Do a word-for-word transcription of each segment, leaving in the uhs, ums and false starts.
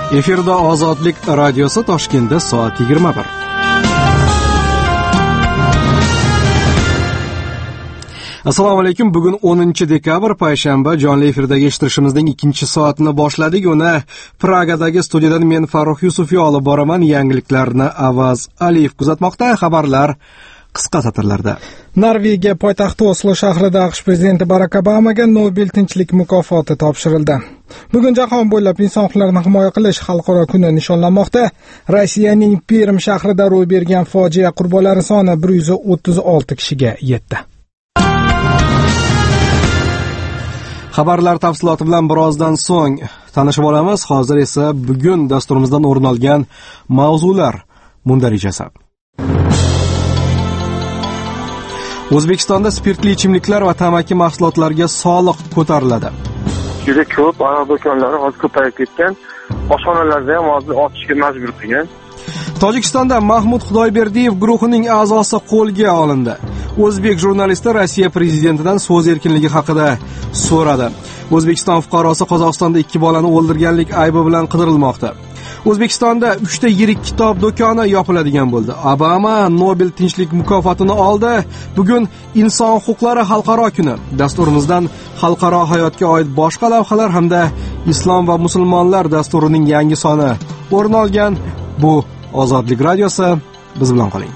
Efirda Ozodlik radiosi Toshkentda soat yigirma bir. Assalomu alaykum. Bugun o'ninchi dekabr payshanba, jonli efirdagi eshittirishimizning ikkinchi soatini boshladik. Uni Pragadagi studiyadan men Farruh Yusufov olib boraman. Yangiliklarni Avaz Aliyev kuzatmoqda. Xabarlar qisqa satrlarda. Norvegiya poytaxti Oslo shahrida AQSh prezidenti Barak Obamaga Nobel tinchlik mukofoti topshirildi. Bugun jahon bo'ylab inson huquqlarini himoya qilish xalqaro kuni nishonlanmoqda. Rossiyaning Perm shahrida ro'y bergan fojia qurbonlari soni bir yuz o'ttiz olti kishiga yetdi. Xabarlar tafsiloti bilan birozdan so'ng tanishib olamiz. Hozir esa bugun dasturimizdan o'rin olgan mavzular mundarijasi. O'zbekistonda spirtli ichimliklar va tamaki mahsulotlariga soliq ko'tariladi. Juda ko'p aroq do'konlari hozir ko'payib ketgan. Oshxonalarda ham hozir ochishga majbur qilgan. Tojikistonda Mahmud Xudoyberdiyev guruhining a'zosi qo'lga olindi. O'zbek jurnalisti Rossiya prezidentidan so'z erkinligi haqida so'radi. O'zbekiston fuqarosi Qozog'istonda ikki bolani o'ldirganlik aybi bilan qidirilmoqda. O'zbekistonda uchta yirik kitob do'koni yopiladigan bo'ldi. Obama Nobel tinchlik mukofotini oldi. Bugun inson huquqlari xalqaro kuni. Dasturimizdan xalqaro hayotga oid boshqa lavhalar hamda islom va musulmonlar dasturining yangi soni o'rin olgan. Bu Ozodlik radiosi, biz bilan qoling.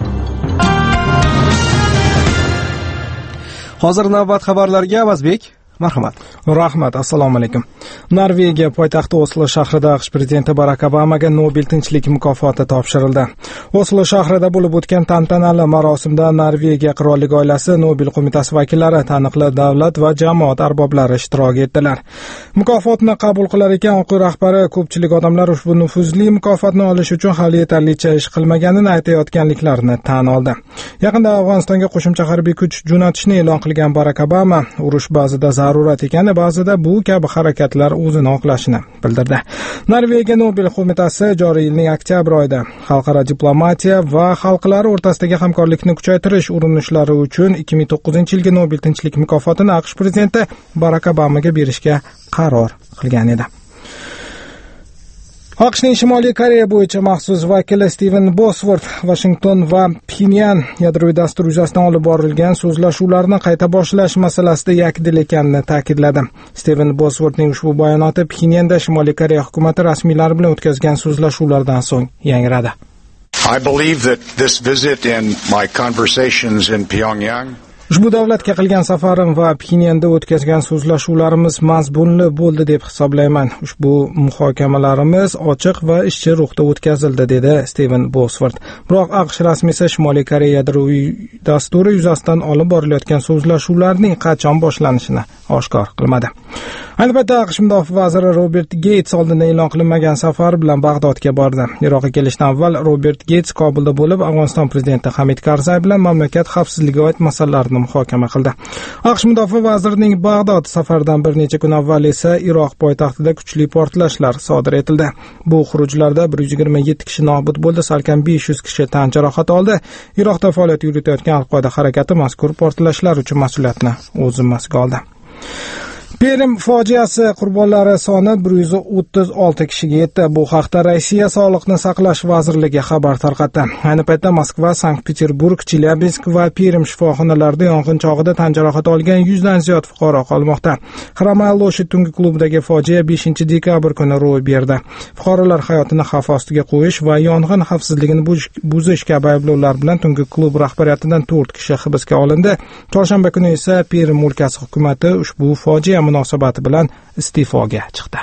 Hozir navbat xabarlarga Avazbek. Marhamat. Rahmat, assalomu alaykum. Norvegiya poytaxti Oslo shahrida AQSh prezidenti Barak Obamaga Nobel tinchlik mukofoti topshirildi. Oslo shahrida bo'lib o'tgan tantanali marosimda Norvegiya qirollik oilasi, Nobel qo'mitasi vakillari, taniqli davlat va jamoat arboblari ishtirok etdilar. Mukofotni qabul qilar ekan o'quv rahbari ko'pchilik odamlar ushbu nufuzli mukofotni olish uchun hali yetarlicha ish qilmaganini aytayotganliklarini tan oldi. Yaqinda Afg'onistonga qo'shimcha harbiy kuch jo'natishni e'lon qilgan Barak Obama urush ba'zida zarurat ekani, ba'zida bu kabi harakatlar o'zini oqlashini bildirdi. Norvegiya Nobel qo'mitasi joriy yilning oktyabr oyida xalqaro diplomatiya va xalqlar o'rtasidagi hamkorlikni kuchaytirish urinishlari uchun ikki ming to'qqizinchi yilgi Nobel tinchlik mukofotini AQSh prezidenti Barak Obamaga berishga qaror qilgan edi. AQShning Shimoliy Koreya bo'yicha maxsus vakili Steven Bosworth Washington va Pxenyan yadroviy dastur yuzasidan olib borilgan so'zlashuvlarni qayta boshlash masalasida yakdil ekanini ta'kidladi. Steven Bosworthning ushbu bayonoti Pxenyanda Shimoliy Koreya hukumati rasmiylari bilan o'tkazgan so'zlashuvlardan so'ng yangradi. I believe that this visit and my conversations in Pyongyang Ushbu davlatga qilgan safarim va Pxenyanda o'tkazgan so'zlashuvlarimiz mazmunli bo'ldi deb hisoblayman. Ushbu muhokamalarimiz ochiq va ishchi ruhda o'tkazildi, dedi Steven Bosworth. Biroq AQSh rasmiysi Shimoliy Koreya yadroviy dasturi yuzasidan olib borilayotgan so'zlashuvlarning qachon boshlanishini oshkor qilmadi. Ayni paytda AQSh mudofaa vaziri Robert Gates oldindan e'lon qilinmagan safar bilan Bag'dodga bordi. Iroqqa kelishdan avval Robert Gates Kobulda bo'lib, Afg'oniston prezidenti Hamid Karzay bilan mamlakat xavfsizligiga oid masalalarni muhokama qildi. AQSh mudofaa vazirining Bag'dod safaridan bir necha kun avval esa Iroq poytaxtida kuchli portlashlar sodir etildi. Bu xurujlarda bir yuz yigirma yetti kishi nobud bo'ldi, salkam besh yuz kishi tan jarohat oldi. Iroqda faoliyat yuritayotgan Al-Qoida harakati mazkur portlashlar uchun mas'uliyatni o'z zimmasiga oldi. Perm fojiasi qurbonlari soni bir yuz o'ttiz olti kishiga yetdi. Bu haqda Rossiya Sog'liqni saqlash vazirligi xabar tarqatdi. Ayni paytda Moskva, Sankt-Peterburg, Chelyabinsk va Perm shifoxonalarida yong'in chog'ida tan jarohati olgan yuz dan ziyod fuqaro qolmoqda. Xramayloshi tungi klubidagi fojia beshinchi dekabr kuni ro'y berdi. Fuqarolar hayotini xavf ostiga qo'yish va yong'in xavfsizligini buzish kabi ayblovlar bilan tungi klub rahbariyatidan to'rt kishi hibsga olindi. Chorshanba kuni esa Perm o'lkasi hukumati ushbu fojia munosabati bilan iste'foga chiqdi.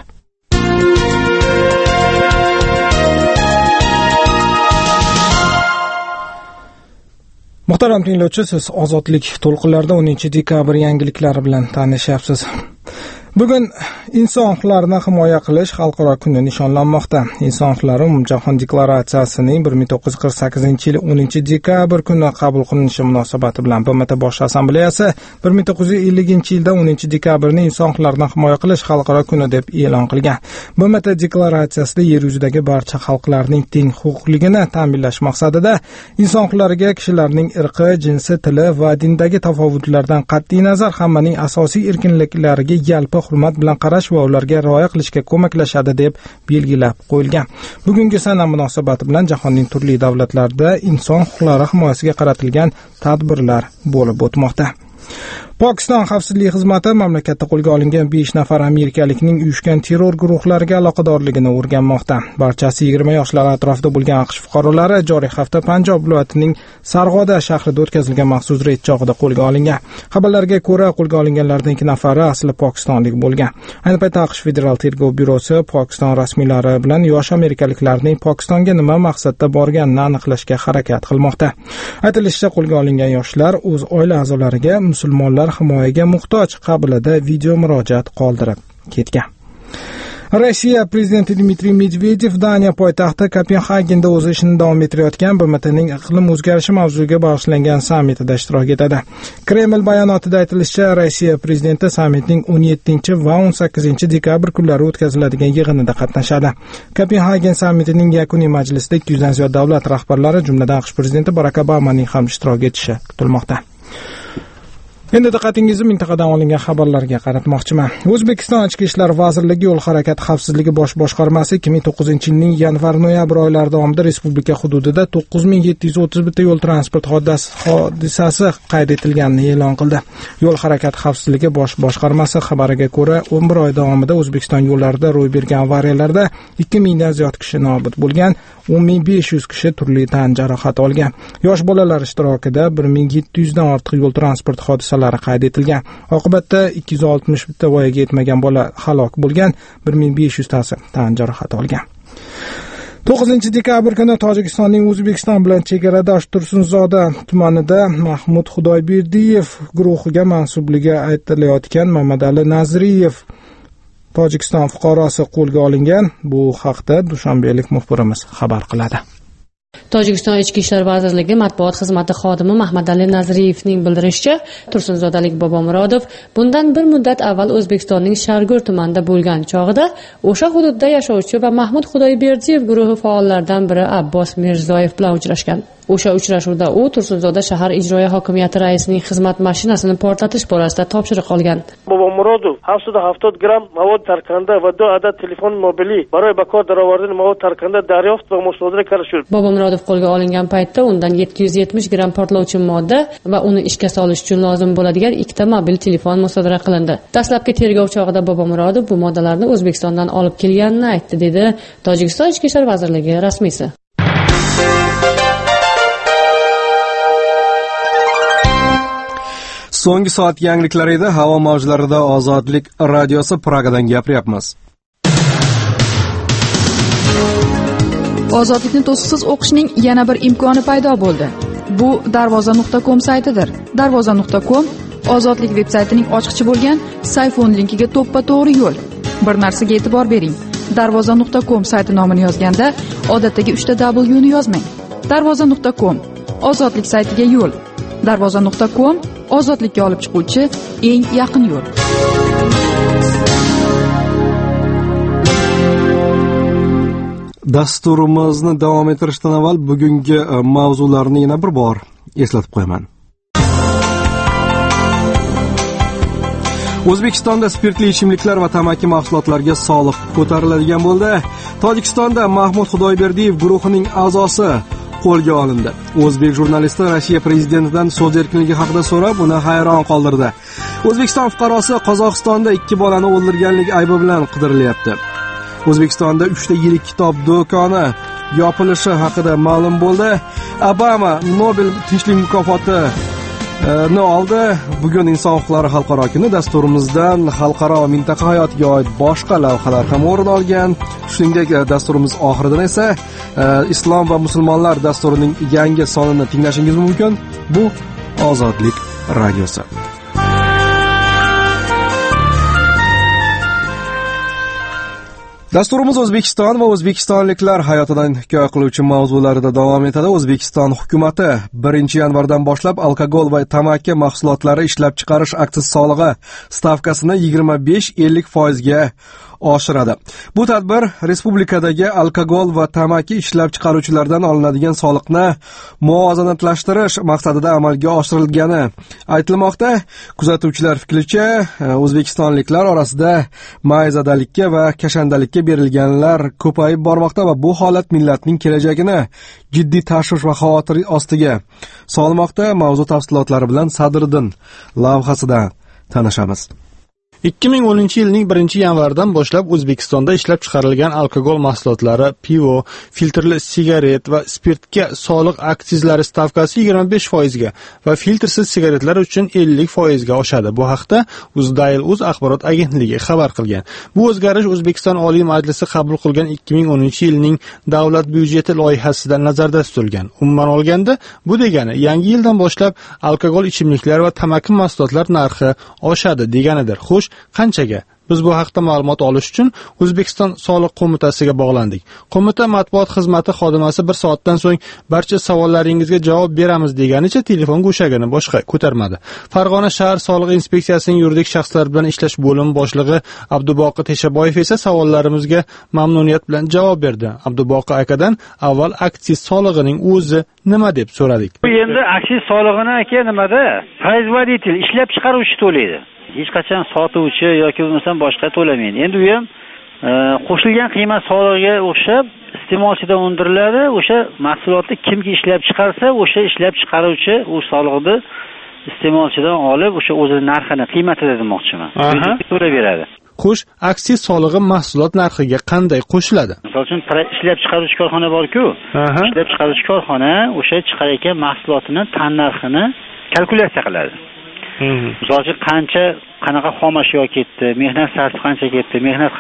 Muhtaram tinglovchi, siz Ozodlik to'lqinlarida o'ninchi dekabr yangiliklari bilan tanishyapsiz. Bugun inson huquqlarini himoya qilish xalqaro kuni nishonlanmoqda. Inson huquqlari umumjahon deklaratsiyasining bir ming to'qqiz yuz qirq sakkizinchi yil o'ninchi dekabr kuni qabul qilinishi munosabati bilan B M T Bosh assambleyasi bir ming to'qqiz yuz ellinchi yilda o'ninchi dekabrni inson huquqlarini himoya qilish xalqaro kuni deb e'lon qilgan. B M T deklaratsiyasida yer yuzidagi barcha xalqlarning teng huquqligini ta'minlash maqsadida inson huquqlariga kishilarning irqi, jinsi, tili va dindagi tafovutlardan qat'iy nazar hammaning asosiy erkinliklariga yalpi hurmat bilan qarash va ularga rioya qilishga ko'maklashadi deb belgilab qo'yilgan. Bugungi sana munosabati bilan jahonning turli davlatlarida inson huquqlari himoyasiga qaratilgan tadbirlar bo'lib o'tmoqda. Pokiston xavfsizlik xizmati mamlakatda qo'lga olingan besh nafar amerikalikning uyushgan terror guruhlariga aloqadorligini o'rganmoqda. Barchasi yigirma yoshlar atrofida bo'lgan AQSh fuqarolari joriy hafta Panjob viloyatining Sarg'oda shahrida o'tkazilgan maxsus reyd chog'ida qo'lga olingan. Xabarlarga ko'ra, qo'lga olinganlardan ikki nafari asli pokistonlik bo'lgan. Ayni paytda AQSh Federal tergov byurosi Pokiston rasmiylari bilan yosh amerikaliklarning Pokistonga nima maqsadda borganini aniqlashga harakat qilmoqda. Aytilishicha, qo'lga olingan yoshlar o'z oila a'zolariga musulmonlar himoyaga muhtoj qabilida video murojaat qoldirib ketgan. Rossiya prezidenti Dmitriy Medvedev Daniya poytaxti Kopenhagenda o'z ishini davom ettirayotgan B M Tning iqlim o'zgarishi mavzuga bag'ishlangan sammitida ishtirok etadi. Kreml bayonotida aytilishicha, Rossiya prezidenti sammitning o'n yettinchi va o'n sakkizinchi dekabr kunlari o'tkaziladigan yig'inida qatnashadi. Kopenhagen sammitining yakuniy majlisida ikki yuzdan ziyod davlat rahbarlari, jumladan AQSh prezidenti Barak Obamaning ham ishtirok etishi kutilmoqda. Endi diqqatingizni mintaqadan olingan xabarlarga qaratmoqchiman. O'zbekiston Ichki ishlar vazirligi yo'l harakati xavfsizligi bosh boshqarmasi ikki ming to'qqizinchi yilning yanvar-noyabr oylari davomida respublika hududida to'qqiz ming yetti yuz o'ttiz bir ta yo'l transport hodisasi qayd etilganini e'lon qildi. Yo'l harakati xavfsizligi bosh boshqarmasi xabariga ko'ra, o'n bir oy davomida O'zbekiston yo'llarida ro'y bergan avariyalarda ikki mingdan ziyod kishi nobud bo'lgan, o'n ming besh yuz kishi turli tan jarohati olgan. Yosh bolalar ishtirokida bir ming yetti yuz dan ortiq yo'l transport hodisalari qayd etilgan. Oqibatda ikki yuz oltmish bitta voyaga yetmagan bola halok bo'lgan, bir ming besh yuz tasi tan jarohati olgan. to'qqizinchi dekabr kuni Tojikistonning O'zbekiston bilan chegaradosh Tursunzoda tumanida Mahmud Xudoyberdiyev guruhiga mansubligi aytilayotgan Mamadali Nazriyev Tojikiston fuqarosi qo'lga olingan. Bu haqda dushanbalik muxbirimiz xabar qiladi. Tojikiston Ichki ishlar vazirligi matbuot xizmati xodimi Mahmadali Nazriyevning bildirishicha, Tursunzodalik Bobomurodov bundan bir muddat avval O'zbekistonning Shargur tumanida bo'lgan chog'ida o'sha hududda yashovchi va Mahmud Xudoyberdiyev guruhi faollaridan biri Abbos Mirzoyev bilan uchrashgan. O'sha uchrashuvda u Tursunzoda shahar ijroiya hokimiyati raisining xizmat mashinasini portlatish borasida topshiriq olgan. Bobomurodov هفتصد و هفتاد گرم مواد ترکنده و دو عدد تلفن موبیلی برای به کار درآوردن مواد ترکنده دریافت و مصادره کرده شد. Bobomurodov qo'lga olingan paytda undan yetti yuz yetmish gram portlovchi modda va uni ishga solish uchun lozim bo'ladigan ikkita mobil telefon musodara qilindi. Dastlabki tergov chog'ida Bobomurodov bu moddalarni O'zbekistondan olib kelganini aytdi, dedi Tojikiston Ichki ishlar vazirligi rasmiysi. So'nggi soat yangiliklarida havo mavjlarida Ozodlik radiosi Pragadan gapiryapmiz. Ozodlikni to'siqsiz o'qishning yana bir imkoni paydo bo'ldi. Bu darvoza nuqta com saytidir. darvoza nuqta com Ozodlik veb-saytining ochiqchi bo'lgan sayfon linkiga to'ppa-to'g'ri yo'l. Bir narsaga e'tibor bering. darvoza nuqta com sayti nomini yozganda odatdagi uchta W ni yozmang. darvoza nuqta com Ozodlik saytiga yo'l. darvoza nuqta com ozodlikka olib chiquvchi eng yaqin yo'l. Dasturimizni davom ettirishdan avval bugungi mavzularni yana bir bor eslatib qo'yaman. O'zbekistonda spirtli ichimliklar va tamaki mahsulotlariga soliq ko'tariladigan bo'ldi. Tojikistonda Mahmud Xudoyberdiyev guruhining a'zosi qo'lga olindi. O'zbek jurnalisti Rossiya prezidentidan so'z erkinligi haqida so'rab, uni hayron qoldirdi. O'zbekiston fuqarosi Qozog'istonda ikki bolani o'ldirganlik aybi bilan qidirilyapti. O'zbekistonda uchta yirik kitob do'koni yopilishi haqida ma'lum bo'ldi. Obama Nobel tinchlik mukofoti ni oldi. Bugun inson huquqlari xalqaro kuni dasturimizdan xalqaro va mintaqa hayotiga oid boshqa lavhalar ham o'rin olgan. Shuningdek, dasturimiz oxiridan esa islom va musulmonlar dasturining yangi sonini tinglashingiz mumkin. Bu Ozodlik radiosi. Dasturimiz O'zbekiston va o'zbekistonliklar hayotidan hikoya qiluvchi mavzularida davom etadi. O'zbekiston hukumatı birinchi yanvardan boshlab alkogol va tamaki mahsulotlari ishlab chiqarish aksiz solig'i stavkasini yigirma besh ellik foizga oshiradi. Bu tadbir respublikadagi alkogol va tamaki ishlab chiqaruvchilardan olinadigan soliqni muvozanatlashtirish maqsadida amalga oshirilgani aytilmoqda. Kuzatuvchilar fikricha, o'zbekistonliklar orasida mayzadalikka va kashandalikka berilganlar ko'payib bormoqda va bu holat millatning kelajagini jiddiy tashvish va xavotir ostiga solmoqda. Mavzu tafsilotlari bilan Sadriddin lavhasida tanishamiz. ikki ming o'ninchi yilning birinchi yanvaridan boshlab O'zbekistonda ishlab chiqarilgan alkogol mahsulotlari, pivo, filtrli sigaret va spirtga soliq aksizlari stavkasi yigirma besh foizga va filtrsiz sigaretlar uchun ellik foizga oshadi. Bu haqda Uzdail.uz axborot agentligi xabar qilgan. Bu o'zgarish O'zbekiston Oliy Majlisi qabul qilgan ikki ming o'ninchi yilning davlat byudjeti loyihasida nazarda tutilgan. Umuman olganda, bu degani yangi yildan boshlab alkogol ichimliklar va tamaki mahsulotlar narxi oshadi deganidir. Xo'sh, qanchaga? Biz bu haqda ma'lumot olish uchun O'zbekiston soliq qo'mitasiga bog'landik. Qo'mita matbuot xizmati xodimasi bir soatdan so'ng barcha savollaringizga javob beramiz deganicha telefon go'shagini boshqa ko'tarmadi. Farg'ona shahar soliq inspeksiyasining yuridik shaxslar bilan ishlash bo'limi boshlig'i Abduboqi Teshaboyev esa savollarimizga mamnuniyat bilan javob berdi. Abduboqi akadan avval aksiz solig'ining o'zi nima deb so'radik. Endi aksiz solig'ini aka nimada? Производитель, ishlab chiqaruvchi to'laydi. Hech qachon sotuvchi yoki bo'lmasam boshqa to'lamaydi. Endi u ham qo'shilgan qiymat solig'iga o'xshab iste'molchidan undiriladi. O'sha mahsulotni kimki ishlab chiqarsa, o'sha ishlab chiqaruvchi u solig'ini iste'molchidan olib, o'sha o'zining narxini, qiymatini demoqchiman. To'lab beradi. Xo'sh, aksiz solig'i mahsulot narxiga qanday qo'shiladi? Misol uchun ishlab chiqaruvchi korxona bor-ku, ishlab chiqaruvchi korxona o'sha chiqarayotgan mahsulotini tan narxini kalkulyatsiya qiladi. Misol uchun qancha qanaqa xom ashyo ketdi, mehnat sarfi qancha ketdi, mehnat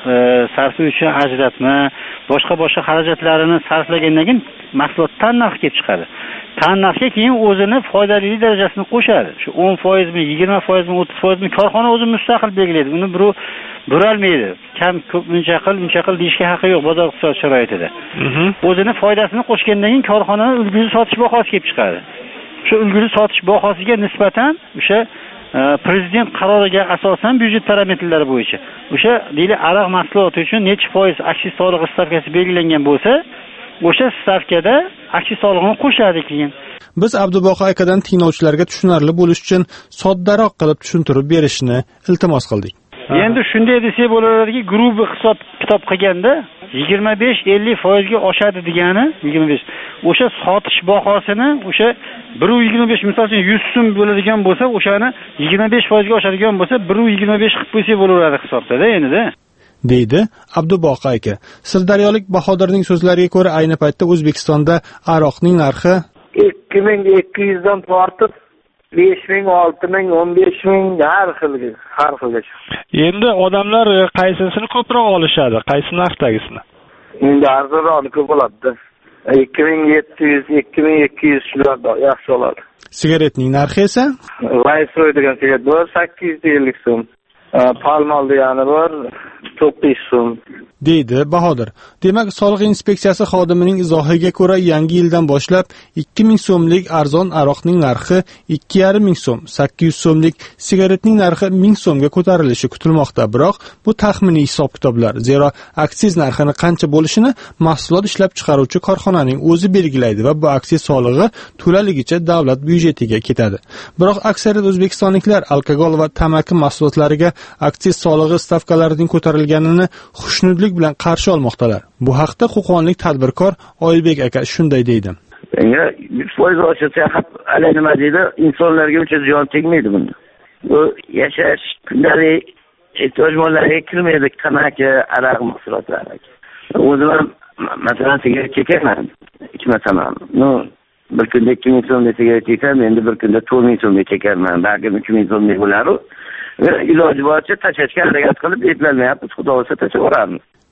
sarfi uchun ajratma, boshqa boshqa xarajatlarini sarflagandan keyin mahsulot tan narxi kelib chiqadi. Tan narxga keyin o'zini foydali darajasini qo'shadi. Shu o'n foizmi, yigirma foizmi, o'ttiz foizmi korxona o'zi mustaqil belgilaydi. Uni birov buralmaydi. Kam ko'p uncha qil, uncha qil deyishga haqqi yo'q bozor iqtisod sharoitida. O'zini foydasini qo'shgandan keyin korxonaning ulgurji sotish bahosi kelib chiqadi. Shu ulgurji sotish bahosiga nisbatan o'sha prezident qaroriga asosan byudjet parametrlari bo'yicha o'sha deyli aroq mahsuloti uchun necha foiz aksiz solig'i stavkasi belgilangan bo'lsa, o'sha stavkada aksiz solig'ini qo'shadi keyin. Biz Abduboqi akadan tinglovchilarga tushunarli bo'lish uchun soddaroq qilib tushuntirib berishni iltimos qildik. Endi shunday desak bo'ladiki, grubi hisob kitob qilganda yigirma besh ellik foizga oshadi degani yigirma besh. O'sha sotish bahosini o'sha bir yigirma besh misol uchun yuz so'm bo'ladigan bo'lsa, o'shani yigirma besh foizga oshadigan bo'lsa, bir yigirma besh qilib qo'ysa bo'laveradi hisobda endi-da. deydi Abduboqi aka. Sirdaryolik Bahodirning so'zlariga ko'ra, ayni paytda O'zbekistonda aroqning narxi ikki ming ikki yuz dan tortib besh ming, olti ming, o'n besh ming har xilga, har xilga. Endi odamlar qaysisini ko'proq olishadi? Qaysi narxdagisini? Endi arzonroq bo'ladi. ikki ming yetti yuz, ikki ming ikki yuz shularda yaxshi oladi. Sigaretning narxi esa? Viceroy degan sigaret bor, sakkiz yuz ellik so'm. Palmal degani bor, to'qqiz yuz so'm. deydi Bahodir. Demak, soliq inspeksiyasi xodimining izohiga ko'ra, yangi yildan boshlab ikki ming so'mlik arzon aroqning narxi ikki yarim ming so'm, sakkiz yuz so'mlik sigaretning narxi ming so'mga ko'tarilishi kutilmoqda. Biroq bu taxminiy hisob-kitoblar. Zero aksiz narxini qancha bo'lishini mahsulot ishlab chiqaruvchi korxonaning o'zi belgilaydi va bu aksiz solig'i to'laligicha davlat byudjetiga ketadi. Biroq aksariyat o'zbekistonliklar alkogol va tamaki mahsulotlariga aksiz solig'i stavkalarining ko'tarilganini xushnudlik bilan qarshi olmoqdalar. Bu haqda qo'qonlik tadbirkor Oybek aka shunday deydi. Menga yuz foiz oshirsa ham ala nima deydi, insonlarga uncha ziyon tegmaydi bunda. Bu yashash kundalik ehtiyojmonlarga kirmaydi, tamaki, aroq mahsulotlari. O'zim ham masalan sigaret chekaman, ichmasam ham. No, bir kunda ikki ming so'mga sigaret chekam, endi bir kunda to'rt ming so'mga chekarman, balki uch ming so'mga bo'lar. Iloji boricha tashlashga harakat qilib, eplolmayapmiz, xudo olsa tashlab yuboramiz.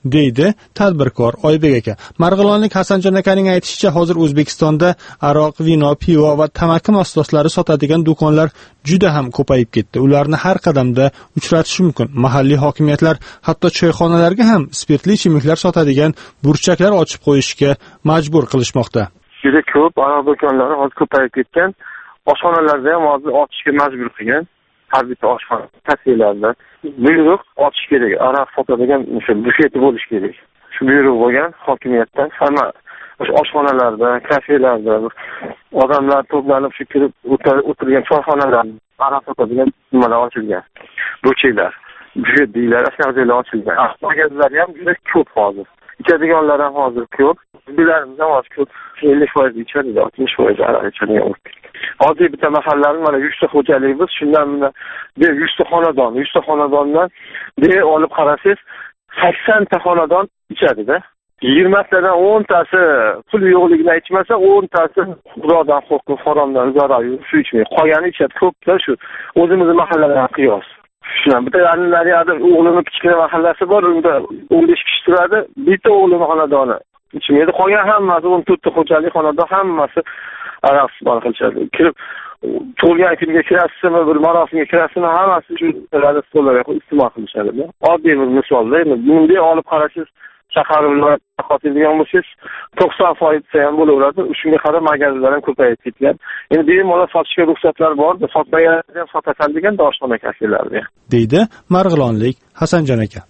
deydi tadbirkor Oybek aka. Marg'ilonlik Hasanjon akaning aytishicha, hozir O'zbekistonda aroq, vino, pivo va tamaki mahsulotlari sotadigan do'konlar juda ham ko'payib ketdi. Ularni har qadamda uchratish mumkin. Mahalliy hokimiyatlar hatto choyxonalarga ham spirtli ichimliklar sotadigan burchaklar ochib qo'yishga majbur qilishmoqda. Juda ko'p aroq do'konlari hozir ko'payib ketgan. Oshxonalarda ham hozir ochishga majbur qilgan. Har bitta oshxona, kafelarda buyruq ochish kerak. Aroq sotadigan o'sha bufeti bo'lish kerak. Shu buyruq bo'lgan hokimiyatdan hamma o'sha oshxonalarda, kafelarda odamlar to'planib shu kirib o'tirgan choyxonalar, aroq sotadigan nimalar ochilgan. Burchaklar, bufet deyiladi, ashyolar ochilgan. Magazlar ham juda ko'p hozir. İçadiganlar ham hozir ko'p. Bizlarimiz ham hozir ko'p. ellik foiz ichadi, oltmish foiz aroq ichadigan bo'lib ketdi. Hozir bitta mahallaning mana yuzta xo'jalik biz, shundan mana yuzta xonadon, yuzta xonadondan de olib qarasangiz sakson ta xonadon ichadi-da. yigirmatadan o'ntasi pul yo'qligidan ichmasa, o'ntasi xudodan qo'rqib, haromdan zarar yurib shu ichmaydi. Qolgani ichadi, ko'plar shu. O'zimizning mahalladan qiyos. Shundan bitta yarinlari o'g'lini kichkina mahallasi bor, unda o'n besh kishi turadi. Bitta o'g'lini xonadoni ichmaydi. Qolgan hammasi o'n to'rtta xo'jalik xonadon hammasi aroq qilishadi. Kirib to'lgan kunga kirasizmi, bir marosimga kirasizmi, hammasi shu stollarga iste'mol qilishadi. Oddiy bir misolda, bunday olib qarashingiz shahar viloyatida qotadigan bo'lsangiz to'qson foiz ham bo'laveradi. Shunga qarab magazlar ham ko'payib ketgan. Endi bemalol sotishga ruxsatlar bor, sotmaganlar ham sotasan degan oshxona kafelarda. Deydi Marg'ilonlik Hasanjon aka.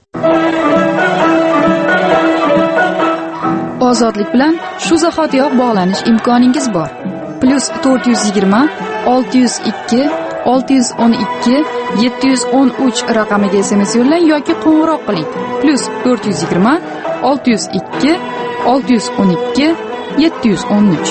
Ozodlik bilan shu zahotiyoq bog'lanish imkoningiz bor. Plus to'rt yuz yigirma olti yuz ikki olti yuz o'n ikki yetti yuz o'n uch raqamiga S M S yo'llang yoki qo'ng'iroq qiling. Plus to'rt yuz yigirma olti yuz ikki olti yuz o'n ikki yetti yuz o'n uch.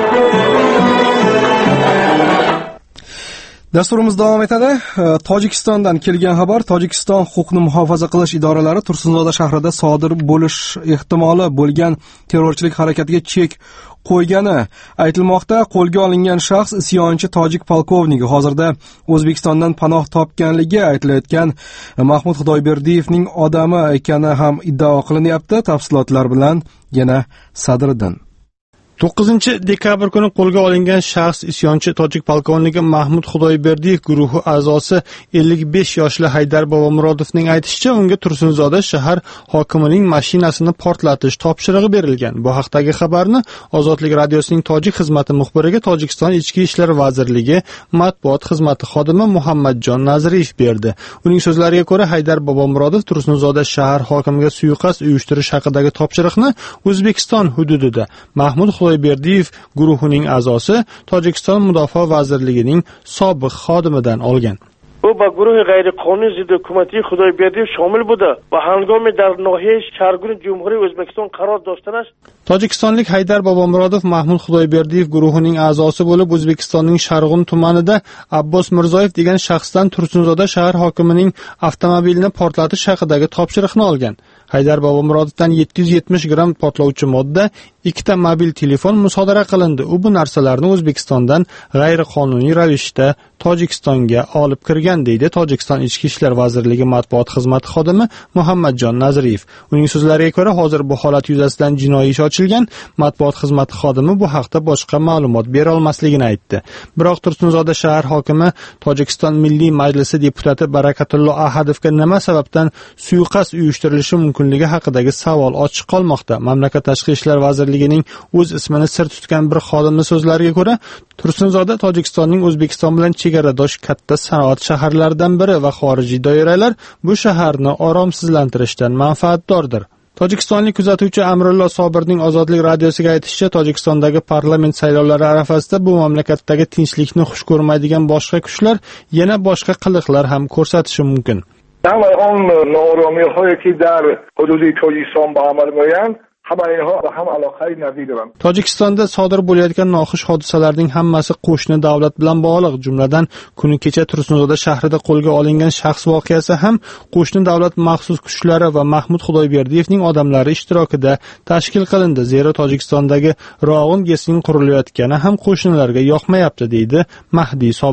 Dasturimiz davom etadi. Tojikistondan kelgan xabar. Tojikiston huquqni muhofaza qilish idoralari Tursunzoda shahrida sodir bo'lish ehtimoli bo'lgan terrorchilik harakatiga chek qo'ygani aytilmoqda. Qo'lga olingan shaxs isyonchi tojik polkovniki, hozirda O'zbekistondan panoh topganligi aytilayotgan Mahmud Xudoyberdiyevning odami ekani ham iddao qilinyapti. Tafsilotlar bilan yana Sadriddin. to'qqizinchi dekabr kuni qo'lga olingan shaxs isyonchi tojik polkovniki Mahmud Xudoyberdiyev guruhi a'zosi ellik besh yoshli Haydar Bobomurodovning aytishicha, unga Tursunzoda shahar hokimining mashinasini portlatish topshirig'i berilgan. Bu haqdagi xabarni Ozodlik radiosining tojik xizmati muxbiriga Tojikiston Ichki ishlar vazirligi matbuot xizmati xodimi Muhammadjon Nazriyev berdi. Uning so'zlariga ko'ra, Haydar Bobomurodov Tursunzoda shahar hokimiga suiqasd uyushtirish haqidagi topshiriqni O'zbekiston hududida Mahmud Xudoyberdiyev guruhining a'zosi Tojikiston Mudofaa vazirligining sobiq xodimidan olgan. او با گروه غیرقانونی ضد حکومتی خدایبردیев شامل بوده و هنگام در ناحیه شهرگون جمهوری o'zbekiston قرار داشتنش. Tojikistonlik Haydar Bobomurodov Mahmud Xudoyberdiyev guruhining a'zosi bo'lib, O'zbekistonning Sharg'un tumanida Abbos Mirzoyev degan shaxsdan Tursunzoda shahar hokimining avtomobilini portlatish haqidagi topshiriqni olgan. Haydar Bobomurodovdan yetti yuz yetmish gramm portlovchi modda, ikkita mobil telefon musodara qilindi. U bu narsalarni O'zbekistondan g'ayriqonuniy ravishda Tojikistonga olib kirgan, deydi Tojikiston Ichki ishlar vazirligi matbuot xizmati xodimi Muhammadjon Nazriyev. Uning so'zlariga ko'ra, hozir bu holat yuzasidan jinoiy ish ochilgan. Matbuot xizmati xodimi bu haqda boshqa ma'lumot bera olmasligini aytdi. Biroq Tursunzoda shahar hokimi Tojikiston Milliy Majlisi deputati Barakatullo Ahadovga nima sababdan suiqasd uyushtirilishi mumkinligi haqidagi savol ochiq qolmoqda. Mamlakat tashqi ishlar vazirligining o'z ismini sir tutgan bir xodimning so'zlariga ko'ra, Tursunzoda Tojikistonning O'zbekiston bilan chegaradosh katta sanoat shaharlaridan biri va xorijiy doiralar bu shaharni oromsizlantirishdan manfaatdordir. Tojikistonlik kuzatuvchi Amrullo Sobirning Ozodlik radiosiga aytishicha, Tojikistondagi parlament saylovlari arafasida bu mamlakatdagi tinchlikni xush ko'rmaydigan boshqa kuchlar yana boshqa qiliqlar ham ko'rsatishi mumkin. اما اون نارامی هایی که در حدود تاجیکستان به عمل میآیند hamma اینها به هم aloqai nazir bilan. Tojikistonda sodir bo'layotgan noxush hodisalarning hammasi qo'shni davlat bilan bog'liq. Jumladan, kuni kecha Tursunzoda shahrida qo'lga olingan shaxs voqeasi ham qo'shni davlat maxsus kuchlari va Mahmud Xudoyberdiyevning odamlari ishtirokida tashkil qilindi. Zero Tojikistondagi Rog'un GESning qurilayotgani ham qo'shnilarga yoqmayapti, deydi Mahdi Sobir.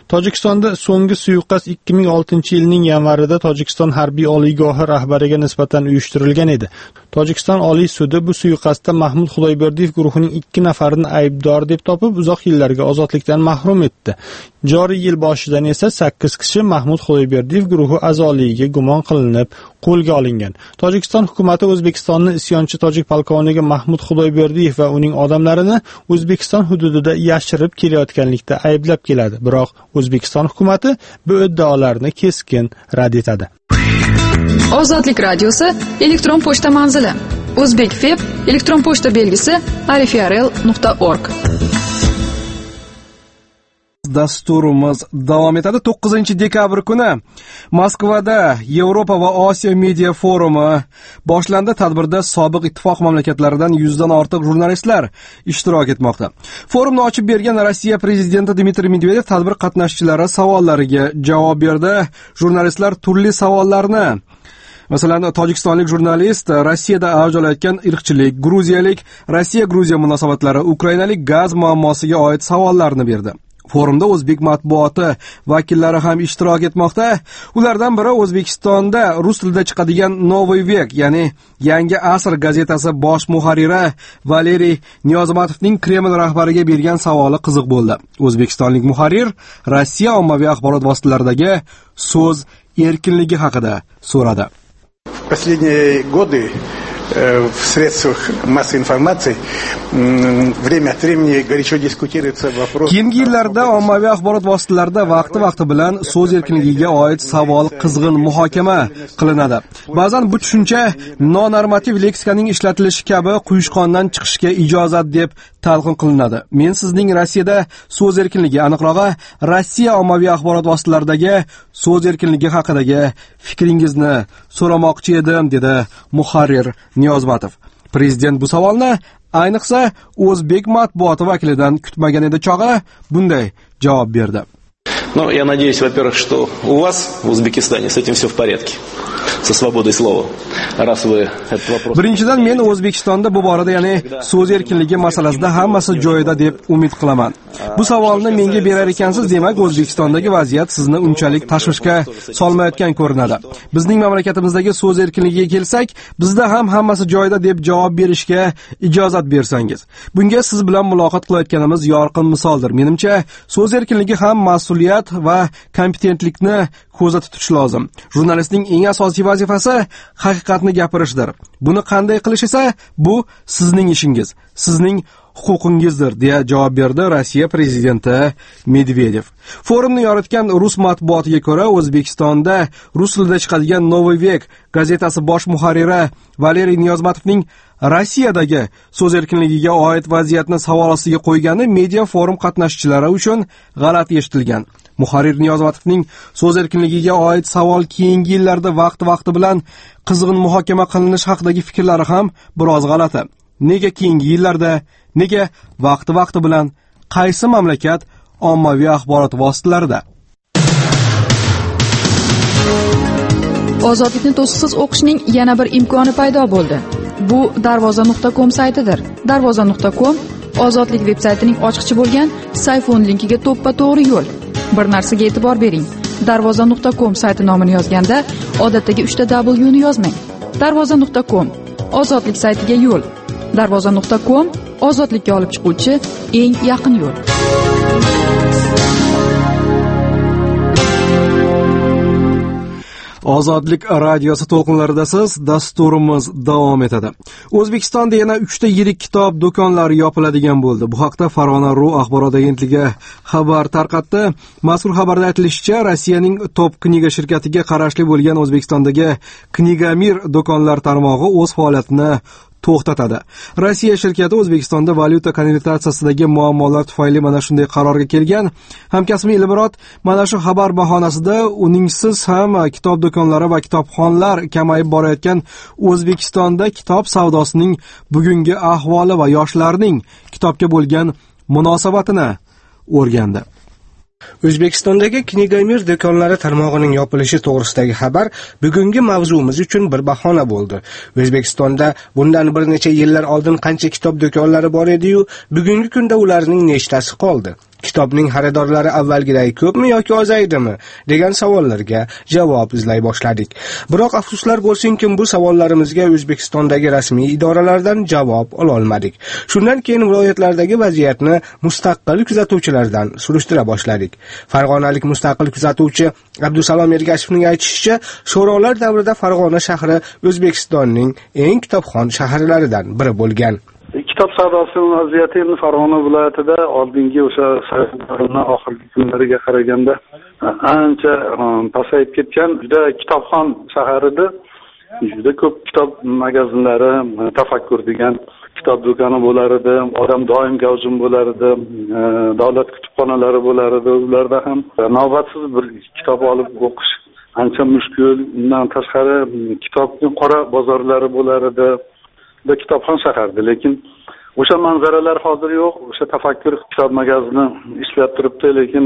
Tojikistonda so'nggi suiqasd ikki ming oltinchi yilning yanvarida Tojikiston harbiy oliygohi rahbariga nisbatan uyushtirilgan edi. Tojikiston Oliy sudi bu suiqasdda Mahmud Xudoyberdiyev guruhining ikki nafarini aybdor deb topib, uzoq yillarga ozodlikdan mahrum etdi. Joriy yil boshidan esa sakkiz kishi Mahmud Xudoyberdiyev guruhi a'zoligiga gumon qilinib qo'lga olingan. Tojikiston hukumatı O'zbekistonning isyonchi tojik polkovnigi Mahmud Xudoyberdiyev va uning odamlarini O'zbekiston hududida yashirib kelayotganlikda ayblab keladi. Biroq O'zbekiston hukumatı bu iddaolarni keskin rad etadi. Ozodlik radiosi elektron pochta manzili: O'zbekfeb elektron pochta belgisi arifrl nuqta org. Dasturimiz davom etadi. to'qqizinchi dekabr kuni Moskvada Yevropa va Osiyo media forumi boshlandi. Tadbirda sobiq ittifoq mamlakatlaridan yuzdan ortiq jurnalistlar ishtirok etmoqda. Forumni ochib bergan Rossiya prezidenti Dmitriy Medvedev tadbir qatnashchilari savollariga javob berdi. Jurnalistlar turli savollarni, masalan, tojikistonlik jurnalist Rossiyada avj olayotgan irqchilik, gruziyalik Rossiya-Gruziya munosabatlari, ukrainalik gaz muammosiga oid savollarni berdi. Forumda o'zbek matbuoti vakillari ham ishtirok etmoqda. Ulardan biri O'zbekistonda rus tilida chiqadigan Novoy Vek, ya'ni Yangi asr gazetasi bosh muharriri Valeriy Niyozmatovning Kreml rahbariga bergan savoli qiziq bo'ldi. O'zbekistonlik muharrir Rossiya ommaviy axborot vositalaridagi so'z erkinligi haqida so'radi. Последние годы в средствах массовой информации время от времени горячо дискутируется вопрос. Keyingi yillarda ommaviy axborot vositalarida vaqti-vaqti bilan so'z erkinligiga oid savol qizg'in muhokama qilinadi. Ba'zan bu tushuncha nonormativ leksikaning ishlatilishi kabi quyushqondan chiqishga ijozat deb talqin qilinadi. Men sizning Rossiyada so'z erkinligi, aniqrog'i Rossiya ommaviy axborot vositalaridagi so'z erkinligi haqidagi fikringizni so'ramoqchi edim, dedi muharrir Niyozmatov. Prezident bu savolni ayniqsa o'zbek matbuoti vakilidan kutmagan edi chog'i bunday javob berdi. Ну, я надеюсь, во-первых, что у вас в Узбекистане с этим все в порядке, со свободой слова. Раз вы этот вопрос... Birinchidan, men O'zbekistonda bu borada, ya'ni so'z erkinligi masalasida hammasi joyida deb umid qilaman. Bu savolni menga berar ekansiz, demak O'zbekistondagi vaziyat sizni unchalik tashvishga solmayotgan ko'rinadi. Bizning mamlakatimizdagi so'z erkinligiga kelsak, bizda ham hammasi joyida deb javob berishga ijozat bersangiz. Bunga siz bilan muloqot qilayotganimiz yorqin misoldir. Menimcha, so'z erkinligi ham mas'uliyat va kompetentlikni ko'zda tutish lozim. Jurnalistning eng asosiy vazifasi haqiqatni gapirishdir. Buni qanday qilish esa bu sizning ishingiz, sizning huquqingizdir, deya javob berdi Rossiya prezidenti Medvedev. Forumni yoritgan rus matbuotiga ko'ra, O'zbekistonda rus tilida chiqadigan Novoy Vek gazetasi bosh muharriri Valeriy Niyozmatovning Rossiyadagi so'z erkinligiga oid vaziyatni savol ostiga qo'ygani media forum qatnashchilari uchun g'alati eshitilgan. Muharrir Niyozmatovning so'z erkinligiga oid savol keyingi yillarda vaqti-vaqti bilan qizg'in muhokama qilinish haqidagi fikrlari ham biroz g'alati. Nega keyingi yillarda, nega vaqti-vaqti bilan, qaysi mamlakat ommaviy axborot vositalarida? Ozodlikni to'siqsiz o'qishning yana bir imkoni paydo bo'ldi. Bu darvoza nuqta com saytidir. darvoza nuqta com Ozodlik veb-saytining ochiqchi bo'lgan Sayfon linkiga to'ppa-to'g'ri yo'l. Bir narsaga e'tibor bering. darvoza nuqta com sayti nomini yozganda odatdagi uchta W ni yozmang. darvoza nuqta com Ozodlik saytiga yo'l. darvoza nuqta com ozodlikka olib chiquvchi eng yaqin yo'l. Ozodlik radiosi to'lqinlaridasiz. Dasturimiz davom etadi. O'zbekistonda yana uchta yirik kitob do'konlari yopiladigan bo'ldi. Bu haqda Farg'ona.ru axborot agentligi xabar tarqatdi. Mazkur xabarda aytilishicha, Rossiyaning Top Kniga shirkatiga qarashli bo'lgan O'zbekistondagi Knigamir do'konlar tarmog'i o'z faoliyatini to'xtatadi. Rossiya shirkati O'zbekistonda valyuta konvertatsiyasidagi muammolar tufayli mana shunday qarorga kelgan. Hamkasbim Elmurod mana shu xabar bahonasida uningsiz ham kitob do'konlari va kitobxonlar kamayib borayotgan O'zbekistonda kitob savdosining bugungi ahvoli va yoshlarning kitobga bo'lgan munosabatini o'rgandi. O'zbekistondagi Knigamir do'konlari tarmog'ining yopilishi to'g'risidagi xabar bugungi mavzuimiz uchun bir bahona bo'ldi. O'zbekistonda bundan bir necha yillar oldin qancha kitob do'konlari bor edi-yu, bugungi kunda ularning nechtasi qoldi? Kitobning xaridorlari avvalgidek ko'pmi yoki ozaydimi degan savollarga javob izlay boshladik. Biroq afsuslar bo'lsinki, bu savollarimizga O'zbekistondagi rasmiy idoralardan javob ola olmadik. Shundan keyin viloyatlardagi vaziyatni mustaqil kuzatuvchilardan surishtira boshladik. Farg'onalik mustaqil kuzatuvchi Abdusalom Ergashevning aytishicha, sho'rolar davrida Farg'ona shahri O'zbekistonning eng kitobxon shaharlaridan biri bo'lgan. Kitob savdosining vaziyati endi Farg'ona viloyatida oldingi o'sha saylovlarning oxirgi kunlariga qaraganda ancha pasayib ketgan. Juda kitobxon shahar edi. Juda ko'p kitob magazinlari, tafakkur degan kitob do'koni bo'lar edi. Odam doim gavjum bo'lar edi. Davlat kutubxonalari bo'lar edi. Ularda ham navbatsiz bir kitob olib o'qish ancha mushkul. Undan tashqari kitobning qora bozorlari bo'lar edi. Bu kitobxon shahardi, lekin o'sha manzaralar hozir yo'q. O'sha tafakkur kitob magazini ishlab turibdi, lekin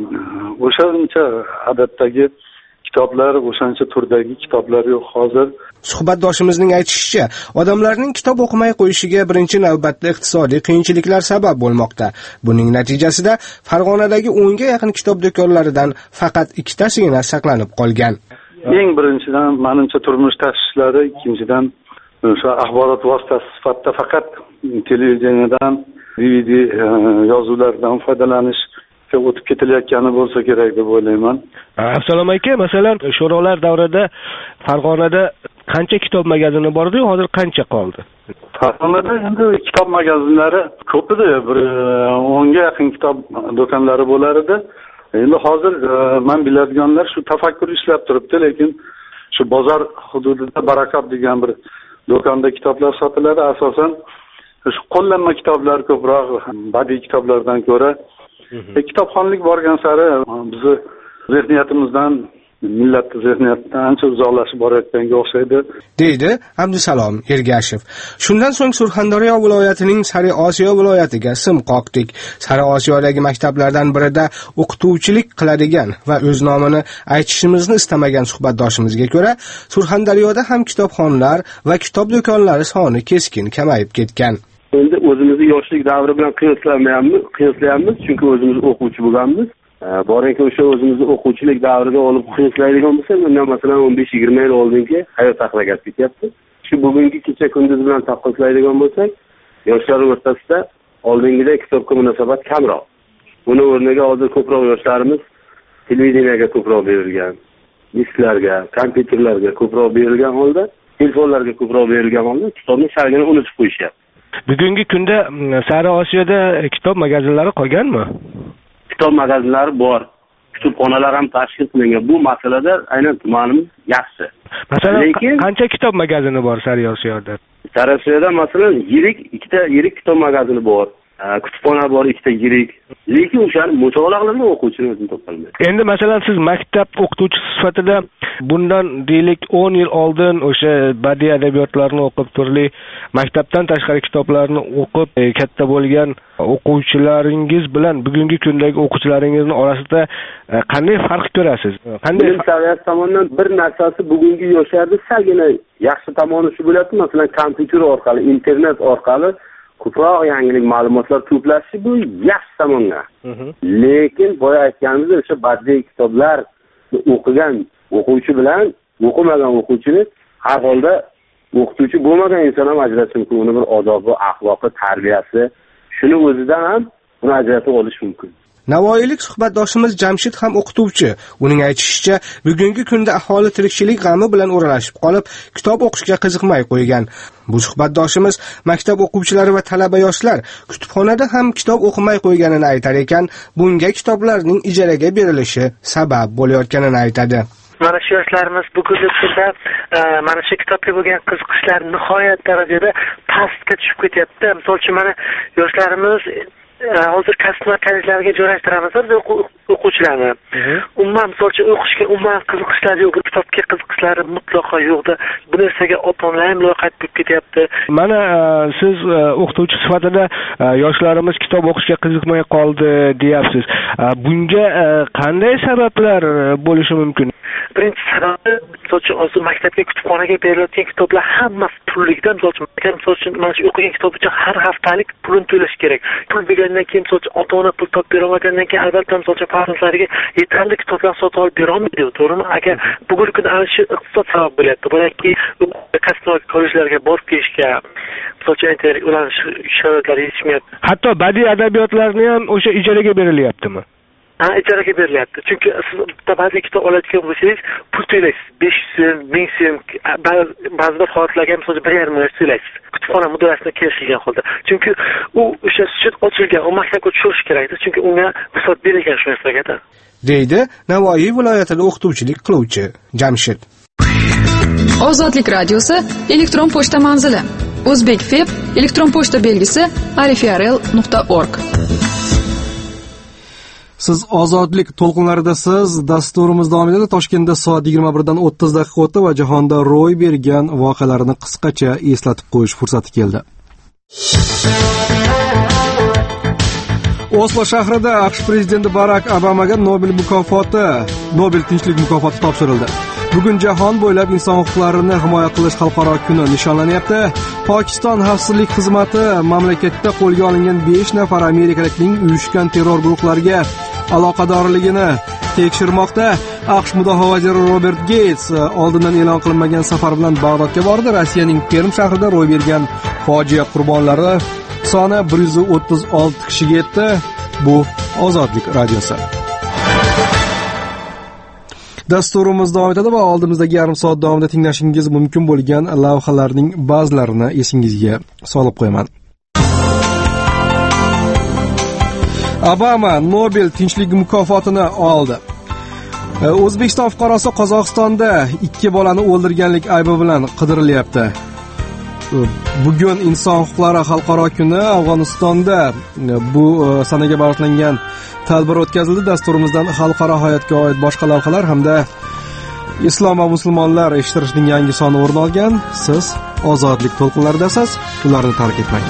o'shancha odatdagi kitoblar, o'shancha turdagi kitoblar yo'q hozir. Suhbatdoshimizning aytishicha, odamlarning kitob o'qimay qo'yishiga birinchi navbatda iqtisodiy qiyinchiliklar sabab bo'lmoqda. Buning natijasida Farg'onadagi o'nga yaqin kitob do'konlaridan faqat ikkitasigina saqlanib qolgan. Eng birinchidan menimcha turmush tashvishlari, ikkinchidan o'sha axborot vositasi sifatida faqat televiziyadan, D V D yozuvlardan foydalanish o'tib ketilayotgani bo'lsa kerak deb o'ylayman. Assalomu alaykum. Masalan, sho'rolar davrida Farg'onada qancha kitob magazini bor edi, hozir qancha qoldi? Farg'onada endi kitob magazinlari ko'p edi, bir o'nga yaqin kitob do'konlari bo'lar edi. Endi hozir men biladiganlar shu tafakkur ishlab turibdi, lekin shu bozor hududida Barakot degan bir do'konda kitoblar sotiladi. Asosan shu qo'llanma kitoblar ko'proq badiiy kitoblardan ko'ra. E, kitobxonlik borgan sari bizni zehniyatimizdan, millat zehniyatidan ancha uzoqlashib borayotganga o'xshaydi, deydi Abdusalom Ergashev. Shundan so'ng Surxondaryo viloyatining Sari Osiyo viloyatiga sim qoqdik. Sari Osiyodagi maktablardan birida o'qituvchilik qiladigan va o'z nomini aytishimizni istamagan suhbatdoshimizga ko'ra, Surxondaryoda ham kitobxonlar va kitob do'konlari soni keskin kamayib ketgan. Endi o'zimizni yoshlik davri bilan qiyoslayapmiz, qiyoslayapmiz, chunki o'zimiz o'quvchi bo'lganmiz. Borinki o'sha o'zimizni o'quvchilik davrida olib qiyoslaydigan bo'lsak, undan masalan o'n besh yigirma yil oldingi hayot haqida ketyapti. Shu bugungi kecha kunduz bilan taqqoslaydigan bo'lsak, yoshlar o'rtasida oldingidek kitobga munosabat kamroq. Buni o'rniga hozir ko'proq yoshlarimiz televiziyaga ko'proq berilgan, disklarga, kompyuterlarga ko'proq berilgan holda, telefonlarga ko'proq berilgan holda kitobning shargini unutib qo'yishyapti. Bugungi kunda Sari Osiyoda kitob magazinlari qolganmi? Kitob magazinlari bor. Kutubxonalar ham tashkil qilingan. Bu masalada aynan tumanimiz yaxshi. Masalan, lekin qancha kitob magazini bor Sari Osiyoda? Sari Osiyoda masalan yirik ikkita yirik kitob magazini bor. Kutubxona bor, ikkita yirik. Lekin o'shani mutolaa qiladigan o'quvchini o'zini topolmaydi. Endi masalan siz maktab o'qituvchisi sifatida bundan deylik o'n yil oldin o'sha badiiy adabiyotlarni o'qib, turli maktabdan tashqari kitoblarni o'qib katta bo'lgan o'quvchilaringiz bilan bugungi kundagi o'quvchilaringizning orasida qanday farq ko'rasiz? Qanday saviyasi tomonidan bir narsasi bugungi yoshlarda salgina yaxshi tomoni shu bo'lyapti. Masalan, kompyuter orqali, internet orqali ko'proq yangilik ma'lumotlar to'plashi bu yaxshi tomonga. Lekin boya aytganimizdek, o'sha badiiy kitoblar o'qigan o'quvchi bilan o'qimagan o'quvchini har holda o'qituvchi bo'lmagan inson ham ajratish mumkin. Uni bir odobi, axloqi, tarbiyasi, shuni o'zidan ham uni ajratib olish mumkin. Navoiylik suhbatdoshimiz Jamshid ham o'qituvchi. Uning aytishicha, bugungi kunda aholi tirikchilik g'ami bilan o'ralashib qolib, kitob o'qishga qiziqmay qo'ygan. Bu suhbatdoshimiz maktab o'quvchilari va talaba yoshlar kutubxonada ham kitob o'qimay qo'yganini aytar ekan, bunga kitoblarning ijaraga berilishi sabab bo'layotganini aytadi. Mana shu yoshlarimiz bugungi kunda mana shu kitobga bo'lgan qiziqishlar nihoyat darajada pastga tushib ketyapti. Misol uchun mana yoshlarimiz hozir kasblar kollejlariga joylashtiramiz o'quvchilarni. Umuman misol uchun o'qishga umuman qiziqishlari yo'q, kitobga qiziqishlari mutlaqo yo'qdi. Bu narsaga ota-onalar ham loqayd bo'lib ketyapti. Mana siz o'qituvchi sifatida yoshlarimiz kitob o'qishga qiziqmay qoldi deyapsiz. Bunga qanday sabablar bo'lishi mumkin? birinchi sababi misol uchun hozir maktabga kutubxonaga berilayotgan kitoblar hammasi pullikdan. Misol uchun maktab misol uchun mana shu o'qigan kitob uchun har haftalik pulini to'lash kerak. Pul bergandan keyin misol uchun ota-ona pul topib bera olmagandan keyin albatta misol uchun farzandlariga yetarli kitoblar sotib olib bera olmaydi, to'g'rimi? Agar bugungi kunda ana shu iqtisod sabab bo'lyapti. Balki kasb kollejlarga borib kelishga misol uchun aytaylik, ular sharoitlari yetishmayapti. Hatto badiiy adabiyotlarni ham o'sha ijaraga berilyaptimi? Ha, ijaraga berilyapti. Chunki siz bitta badiiy kitob oladigan bo'lsangiz, pul to'laysiz. besh yuz so'm, ming so'm, ba'zida holatlarga misol uchun bir yarim ming to'laysiz. Kutubxona mudirasida kelishilgan holda. Chunki u o'sha sut ochilgan, u maktabga tushirish kerakdi. Chunki unga ruxsat berilgan shu narsaga. deydi Navoiy viloyatida o'qituvchilik qiluvchi Jamshid. Ozodlik radiosi elektron pochta manzili: O'zbekfeb elektron pochta belgisi arifiarel nuqta org. Siz ozodlik to'lqinlaridasiz. Dasturimiz davom etadi. Toshkentda soat yigirma birdan o'ttiz daqiqa o'tdi va jahonda ro'y bergan voqealarni qisqacha eslatib qo'yish fursati keldi. Oslo shahrida AQSh prezidenti Barak Obamaga Nobel mukofoti, Nobel tinchlik mukofoti topshirildi. Bugun jahon bo'ylab inson huquqlarini himoya qilish xalqaro kuni nishonlanyapti. Pokiston xavfsizlik xizmati mamlakatda qo'lga olingan besh nafar amerikalikning uyushgan terror guruhlariga aloqadorligini tekshirmoqda. AQSh mudofaa vaziri Robert Geyts oldindan e'lon qilinmagan safar bilan Bag'dodga bordi. Rossiyaning Perm shahrida ro'y bergan fojia qurbonlari soni bir yuz o'ttiz olti kishiga yetdi. Bu Ozodlik radiosi. Dasturimiz davom etadi va oldimizdagi yarim soat davomida tinglashingiz mumkin bo'lgan lavhalarning ba'zilarini esingizga solib qo'yaman. Obama Nobel tinchlik mukofotini oldi. O'zbekiston fuqarosi Qozog'istonda ikki bolani o'ldirganlik aybi bilan qidirilyapti. Bugun inson huquqlari xalqaro kuni. Afg'onistonda bu sanaga bag'ishlangan tadbir o'tkazildi. Dasturimizdan xalqaro hayotga oid boshqa lavhalar hamda islom va musulmonlar eshittirishning yangi soni o'rin olgan. Siz ozodlik to'lqinlaridasiz. Ularni tark etmang.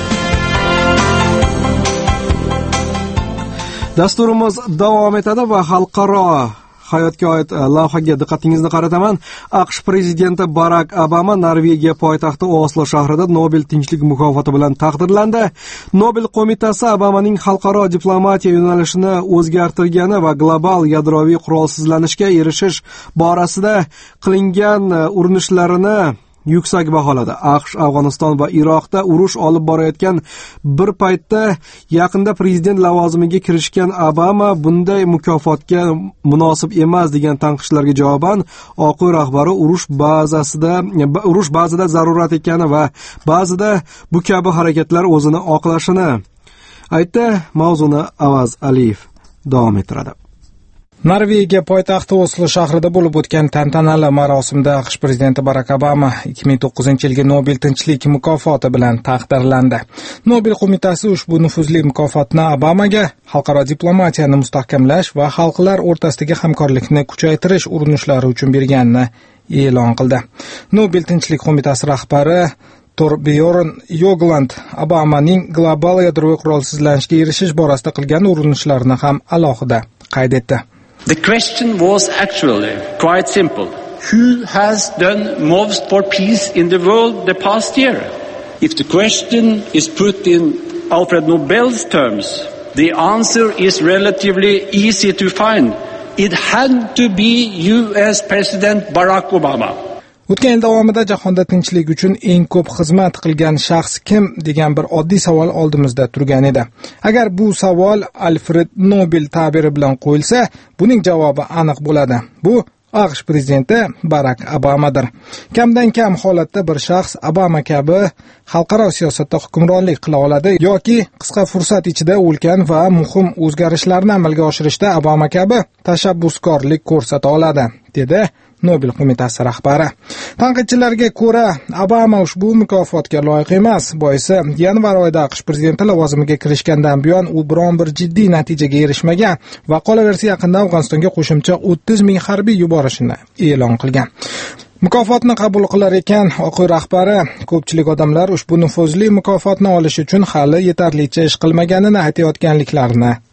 Dasturimiz davom etadi va xalqaro hayotga oid lavhaga diqqatingizni qarataman. AQSh prezidenti Barak Obama Norvegiya poytaxti Oslo shahrida Nobel tinchlik mukofoti bilan taqdirlandi. Nobel qo'mitasi Obamaning xalqaro diplomatiya yo'nalishini o'zgartirgani va global yadroviy qurolsizlanishga erishish borasida qilingan urinishlarini yuksak baholadi. AQSh Afg'oniston va Iroqda urush olib borayotgan bir paytda yaqinda prezident lavozimiga kirishgan Obama bunday mukofotga munosib emas degan tanqidlarga javoban Oq uy rahbari urush bazasida urush ba'zida zarurat ekani va ba'zida bu kabi harakatlar o'zini oqlashini aytdi. Mavzuni Avaz Aliyev davom ettiradi. Norvegiya poytaxti Oslo shahrida bo'lib o'tgan tantanali marosimda AQSh prezidenti Barak Obama ikki ming to'qqizinchi yilgi Nobel tinchlik mukofoti bilan taqdirlandi. Nobel qo'mitasi ushbu nufuzli mukofotni Obamaga xalqaro diplomatiyani mustahkamlash va xalqlar o'rtasidagi hamkorlikni kuchaytirish urinishlari uchun berganini e'lon qildi. Nobel tinchlik qo'mitasi rahbari Torbjörn Jagland Obamaning global yadroviy qurolsizlanishga erishish borasida qilgan urinishlarini ham alohida qayd etdi. The question was actually quite simple. Who has done most for peace in the world the past year? If the question is put in Alfred Nobel's terms, the answer is relatively easy to find. It had to be U S President Barack Obama. O'tgan yil davomida jahonda tinchlik uchun eng ko'p xizmat qilgan shaxs kim degan bir oddiy savol oldimizda turgan edi. Agar bu savol Alfred Nobel ta'biri bilan qo'yilsa, buning javobi aniq bo'ladi. Bu AQSh prezidenti Barak Obamadir. Kamdan kam holatda bir shaxs Obama kabi xalqaro siyosatda hukmronlik qila oladi yoki qisqa fursat ichida ulkan va muhim o'zgarishlarni amalga oshirishda Obama kabi tashabbuskorlik ko'rsata oladi, dedi Nobel qo'mitasi rahbari. Tanqidchilarga ko'ra, Obama ushbu mukofotga loyiq emas. Boisi, yanvar oyida AQSh prezidenti lavozimiga kirishgandan buyon u biron bir jiddiy natijaga erishmagan va qolaversa yaqinda Afg'onistonga qo'shimcha o'ttiz ming harbiy yuborishini e'lon qilgan. Mukofotni qabul qilar ekan Oq uy rahbari, ko'pchilik odamlar ushbu nufuzli mukofotni olish uchun hali yetarlicha ish qilmaganini aytayotganliklarini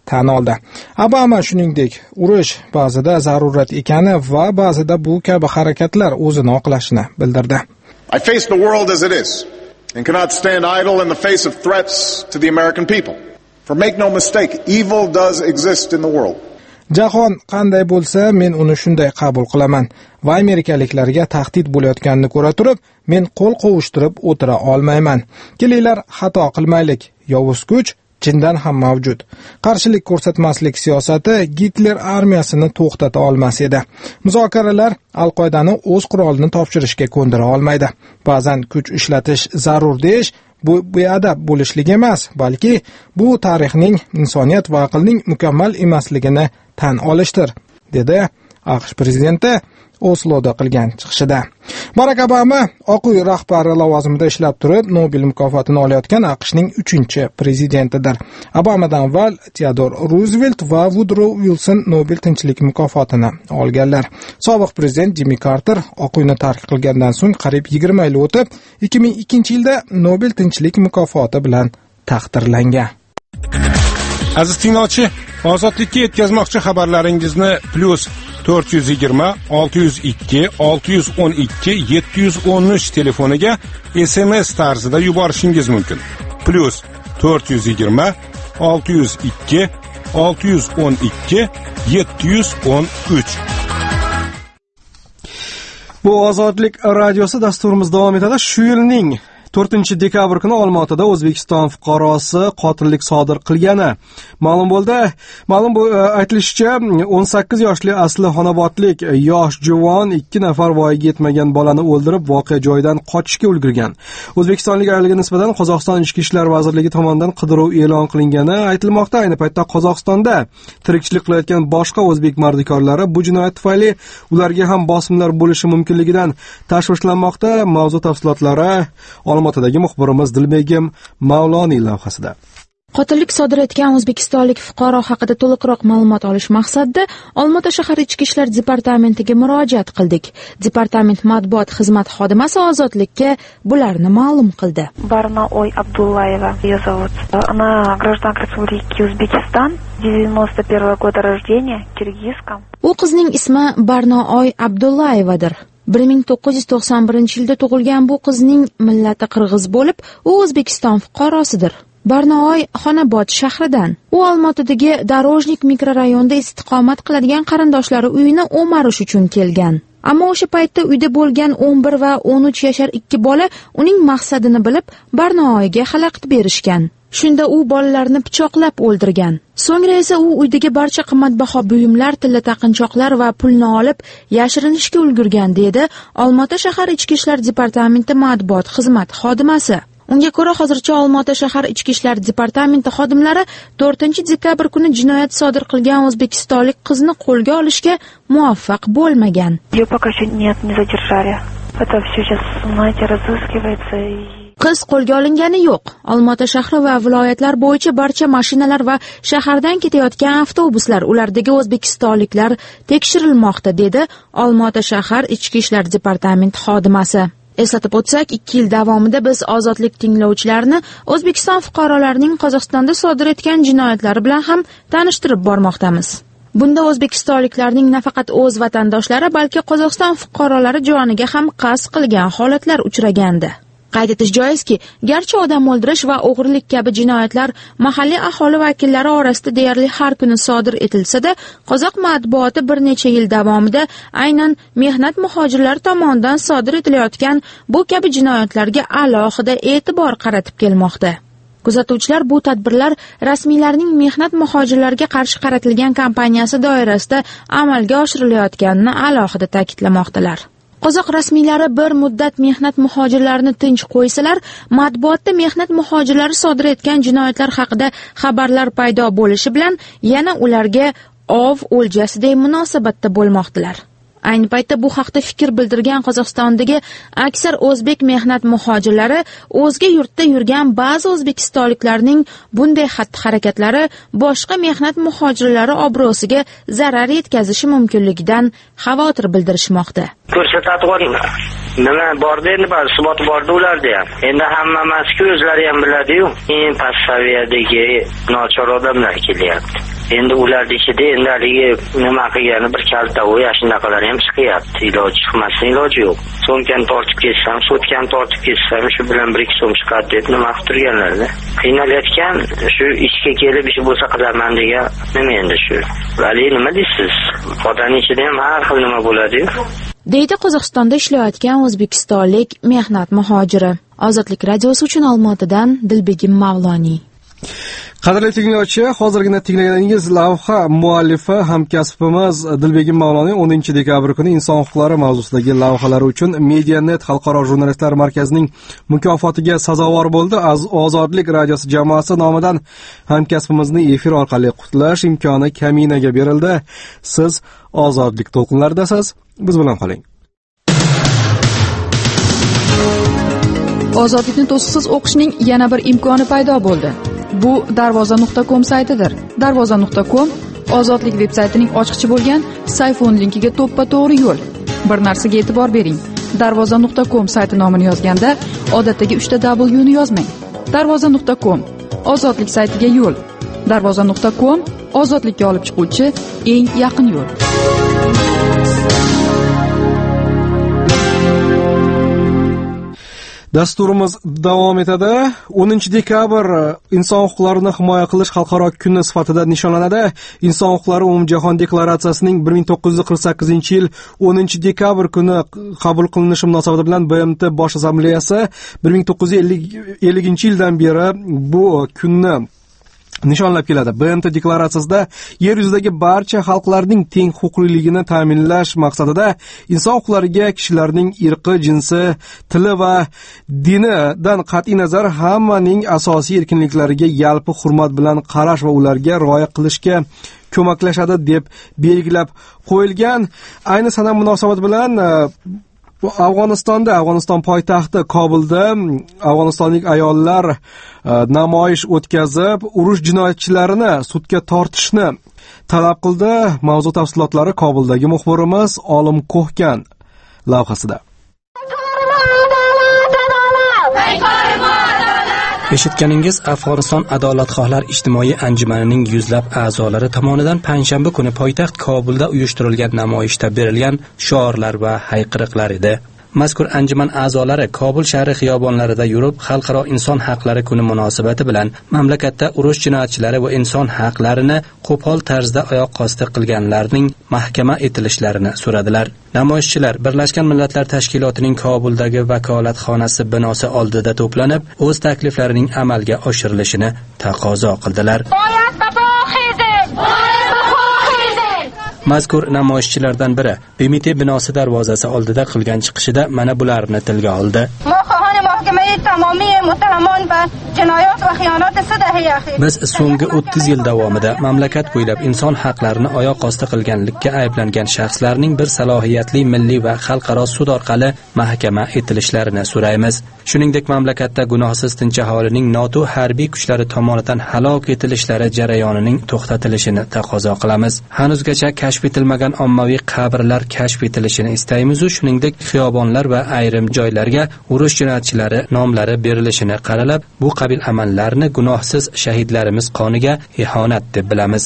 tan oldi. Obama shuningdek, urush ba'zida zarurat ekani va ba'zida bu kabi harakatlar o'zini oqlashini bildirdi. I face the world as it is and cannot stand idle in the face of threats to the American people. For make no mistake, evil does exist in the world. Jahon qanday bo'lsa, men uni shunday qabul qilaman va amerikaliklarga tahdid bo'layotganini ko'ra turib, men qo'l qovushtirib o'tira olmayman. Kelinglar, xato qilmaylik. Yovuz kuch chindan ham mavjud. Qarshilik ko'rsatmaslik siyosati Gitler armiyasini to'xtata olmas edi. Muzokaralar Al-Qoidani o'z qurolini topshirishga ko'ndira olmaydi. Ba'zan kuch ishlatish zarur deyish bu beadab bo'lishlik emas, balki bu tarixning, insoniyat va aqlning mukammal emasligini tan olishdir, dedi AQSh prezidenti Osloda qilgan chiqishida. Barak Obama Oq uy rahbari lavozimida ishlab turib, Nobel mukofotini olayotgan AQShning uchinchi prezidentidir. Obamadan avval Theodore Roosevelt va Woodrow Wilson Nobel tinchlik mukofotini olganlar. Sobiq prezident Jimmy Carter Oq uyni tark qilgandan so'ng qariyb yigirma yil o'tib, ikki ming ikkinchi yilda Nobel tinchlik mukofoti bilan taqdirlangan. Aziz tinglovchi, ozodlikka yetkazmoqchi xabarlaringizni plus to'rt yuz yigirma olti yuz ikki olti yuz o'n ikki yetti yuz o'n uch telefoniga S M S tarzida yuborishingiz mumkin. Plus to'rt yuz yigirma olti yuz ikki olti yuz o'n ikki yetti yuz o'n uch. Bu Ozodlik radiosi dasturimiz davom etadi. Shu yilning to'rtinchi dekabr kuni Olmaotada O'zbekiston fuqarosi qotillik sodir qilgani ma'lum bo'ldi. Ma'lum bu aytilishicha, o'n sakkiz yoshli asli xonobodlik yosh juvon ikki nafar voyaga yetmagan bolani o'ldirib, voqea joyidan qochishga ulgurgan. O'zbekistonlik ayolga nisbatan Qozog'iston Ichki ishlar vazirligi tomonidan qidiruv e'lon qilingani aytilmoqda. Ayni paytda Qozog'istonda tirikchilik qilayotgan boshqa o'zbek mardikorlari bu jinoyat tufayli ularga ham bosimlar bo'lishi mumkinligidan tashvishlanmoqda. Mavzu tafsilotlari Olmaotadagi muxbirimiz Dilbegim Mavloniy lavhasida. Qotillik sodir etgan o'zbekistonlik fuqaro haqida to'liqroq ma'lumot olish maqsadida Olmaota shahar Ichki ishlar departamentiga murojaat qildik. Departament matbuot xizmati xodimasi Ozodlikka bularni ma'lum qildi. Barnoy Abdullayeva ее зовут. Она гражданка Республики Узбекистан, девяносто первого года рождения, киргизском. U qizning ismi Barnoy Abdullayevadir. bir ming to'qqiz yuz to'qson birinchi yilda tug'ilgan bu qizning millati qirg'iz bo'lib, u O'zbekiston fuqarosidir. Barnoy Xonobod shahridan. U Olmaotadagi Darojnik mikrorayonida istiqomat qiladigan qarindoshlari uyini o'marish uchun kelgan. Ammo o'sha paytda uyda bo'lgan o'n bir va o'n uch yashar ikki bola uning maqsadini bilib, Barnoyga xalaqit berishgan. Shunda u bolalarni pichoqlab o'ldirgan. So'ngra esa u uydagi barcha qimmatbaho buyumlar, tilla taqinchoqlar va pulni olib yashirinishga ulgurgan, dedi Olmaota shahar Ichki ishlar departamenti matbuot xizmati xodimasi. Unga ko'ra, hozircha Olmaota shahar Ichki ishlar departamenti xodimlari to'rtinchi dekabr kuni jinoyat sodir qilgan o'zbekistonlik qizni qo'lga olishga muvaffaq bo'lmagan. Ее пока еще нет, не задержали. Это все сейчас, знаете, разыскивается и Qiz qo'lga olingani yo'q. Olmaota shahri va viloyatlar bo'yicha barcha mashinalar va shahardan ketayotgan avtobuslar, ulardagi o'zbekistonliklar tekshirilmoqda, dedi Olmaota shahar Ichki ishlar departamenti xodimasi. Eslatib o'tsak, ikki yil davomida biz Ozodlik tinglovchilarini O'zbekiston fuqarolarining Qozog'istonda sodir etgan jinoyatlari bilan ham tanishtirib bormoqdamiz. Bunda o'zbekistonliklarning nafaqat o'z vatandoshlari, balki Qozog'iston fuqarolari joniga ham qasd qilgan holatlar uchragandi. Qayd etish joizki, garchi odam o'ldirish va o'g'rilik kabi jinoyatlar mahalliy aholi vakillari orasida deyarli har kuni sodir etilsa-da, qozoq matbuoti bir necha yil davomida aynan mehnat muhojirlari tomonidan sodir etilayotgan bu kabi jinoyatlarga alohida e'tibor qaratib kelmoqda. Kuzatuvchilar bu tadbirlar rasmiylarning mehnat muhojirlarga qarshi qaratilgan kampaniyasi doirasida amalga oshirilayotganini alohida ta'kidlamoqdalar. Qozoq rasmiylari bir muddat mehnat muhojirlarini tinch qo'ysalar, matbuotda mehnat muhojirlari sodir etgan jinoyatlar haqida xabarlar paydo bo'lishi bilan yana ularga ov o'ljasidek munosabatda bo'lmoqdilar. Ayni paytda bu haqda fikr bildirgan Qozog'istondagi aksar o'zbek mehnat muhojirlari o'zga yurtda yurgan ba'zi o'zbekistonliklarning bunday xatti-harakatlari boshqa mehnat muhojirlari obro'siga zarar yetkazishi mumkinligidan xavotir bildirishmoqda. Ko'rsatib qo'yinglar. Nima borda endi bor, isbot borda ularda ham. Endi hammamasiga o'zlari ham biladi-yu. Eng past saviyadagi nochor odamlar kelyapti. endi ularning ichida endi haligi nima qilgani bir kaltavu shunaqalar ham chiqyapti. Iloji chiqmasdan iloji yo'q. So'mkani tortib ketsam, sotkani tortib ketsam, shu bilan bir ikki so'm chiqadi deb nima qilib turganlarda. Qiynalayotgan shu ishga kelib ish bo'lsa qilaman degan nima endi shu. Vali nima deysiz? Xodaning ichida ham har xil nima bo'ladi-yu. deydi Qozog'istonda ishlayotgan o'zbekistonlik mehnat muhojiri. Ozodlik radiosi uchun Olmaotadan Dilbegim Mavloniy. Qadrli tinglovchi, hozirgina tinglaganingiz lavha muallifi hamkasbimiz Dilbegim Mavloniy o'ninchi dekabr kuni inson huquqlari mavzusidagi lavhalari uchun Medianet Xalqaro jurnalistlar markazining mukofotiga sazovor bo'ldi. Ozodlik radiosi jamoasi nomidan hamkasbimizni efir orqali qutlash imkoni Kaminaga berildi. Siz ozodlik to'lqinlaridasiz. Biz bilan qoling. Ozodlikni to'siqsiz o'qishning yana bir imkoni paydo bo'ldi. Bu darvoza nuqta com saytidir. darvoza nuqta com Ozodlik veb-saytining ochiqchi bo'lgan Sayfon linkiga to'ppa-to'g'ri yo'l. Bir narsaga e'tibor bering. darvoza nuqta com sayti nomini yozganda odatdagi uchta W ni yozmang. darvoza nuqta com Ozodlik saytiga yo'l. darvoza nuqta com ozodlikka olib chiquvchi eng yaqin yo'l. Dasturimiz davom etadi. o'ninchi dekabr inson huquqlarini himoya qilish xalqaro kuni sifatida nishonlanadi. Inson huquqlari umumjahon deklaratsiyasining bir ming to'qqiz yuz qirq sakkizinchi yil o'ninchi dekabr kuni qabul qilinishi munosabati bilan B M T Bosh assambleyasi bir ming to'qqiz yuz ellinchi yildan beri bu kunni nishonlab keladi. B M T deklaratsiyasida yer yuzidagi barcha xalqlarning teng huquqliligini ta'minlash maqsadida inson huquqlariga kishilarning irqi, jinsi, tili va dinidan qat'iy nazar hammaning asosiy erkinliklariga yalpi hurmat bilan qarash va ularga rioya qilishga ko'maklashadi deb belgilab qo'yilgan. Ayni sana munosabat bilan Afg'onistonda, Afg'oniston poytaxti Kobulda afg'onistonlik ayollar namoyish o'tkazib, urush jinoyatchilarini sudga tortishni talab qildi. Mavzu tafsilotlari Kobuldagi muxbirimiz Olim Ko'hkan lavhasida. Eshitganingiz Afg'oniston adolatxohlar ijtimoiy anjumanining yuzlab a'zolari tomonidan payshanba kuni poytaxt Kobulda uyushtirilgan namoyishda berilgan shiorlar va hayqiriqlar edi. Mazkur anjuman a'zolari Kobul shahri xiyobonlarida yurib, xalqaro inson haqlari kuni munosabati bilan mamlakatda urush jinoyatchilari va inson haqlarini qo'pol tarzda oyoq osti qilganlarning mahkama etilishlarini so'radilar. Namoyishchilar Birlashgan Millatlar Tashkilotining Kobuldagi vakolatxonasi binosi oldida to'planib, o'z takliflarining amalga oshirilishini taqozo qildilar. Mazkur namoyishchilardan biri B M T binosi darvozasi oldida qilgan chiqishida mana bularni tilga oldi. Biz so'nggi o'ttiz yil davomida mamlakat bo'ylab inson haqlarini oyoq osti qilganlikka ayblangan shaxslarning bir salohiyatli milliy va xalqaro sud orqali mahkama etilishlarini so'raymiz. Shuningdek, mamlakatda gunohsiz tinch aholining NATO harbiy kuchlari tomonidan halok etilishlari jarayonining to'xtatilishini taqozo qilamiz. Hanuzgacha kashf etilmagan ommaviy qabrlar kashf etilishini istaymiz. Shuningdek, xiyobonlar va ayrim joylarga urush jinoyatchilari nomlari berilishini qaralab, bu qabil amallarni gunohsiz shahidlarimiz qoniga ihonat deb bilamiz.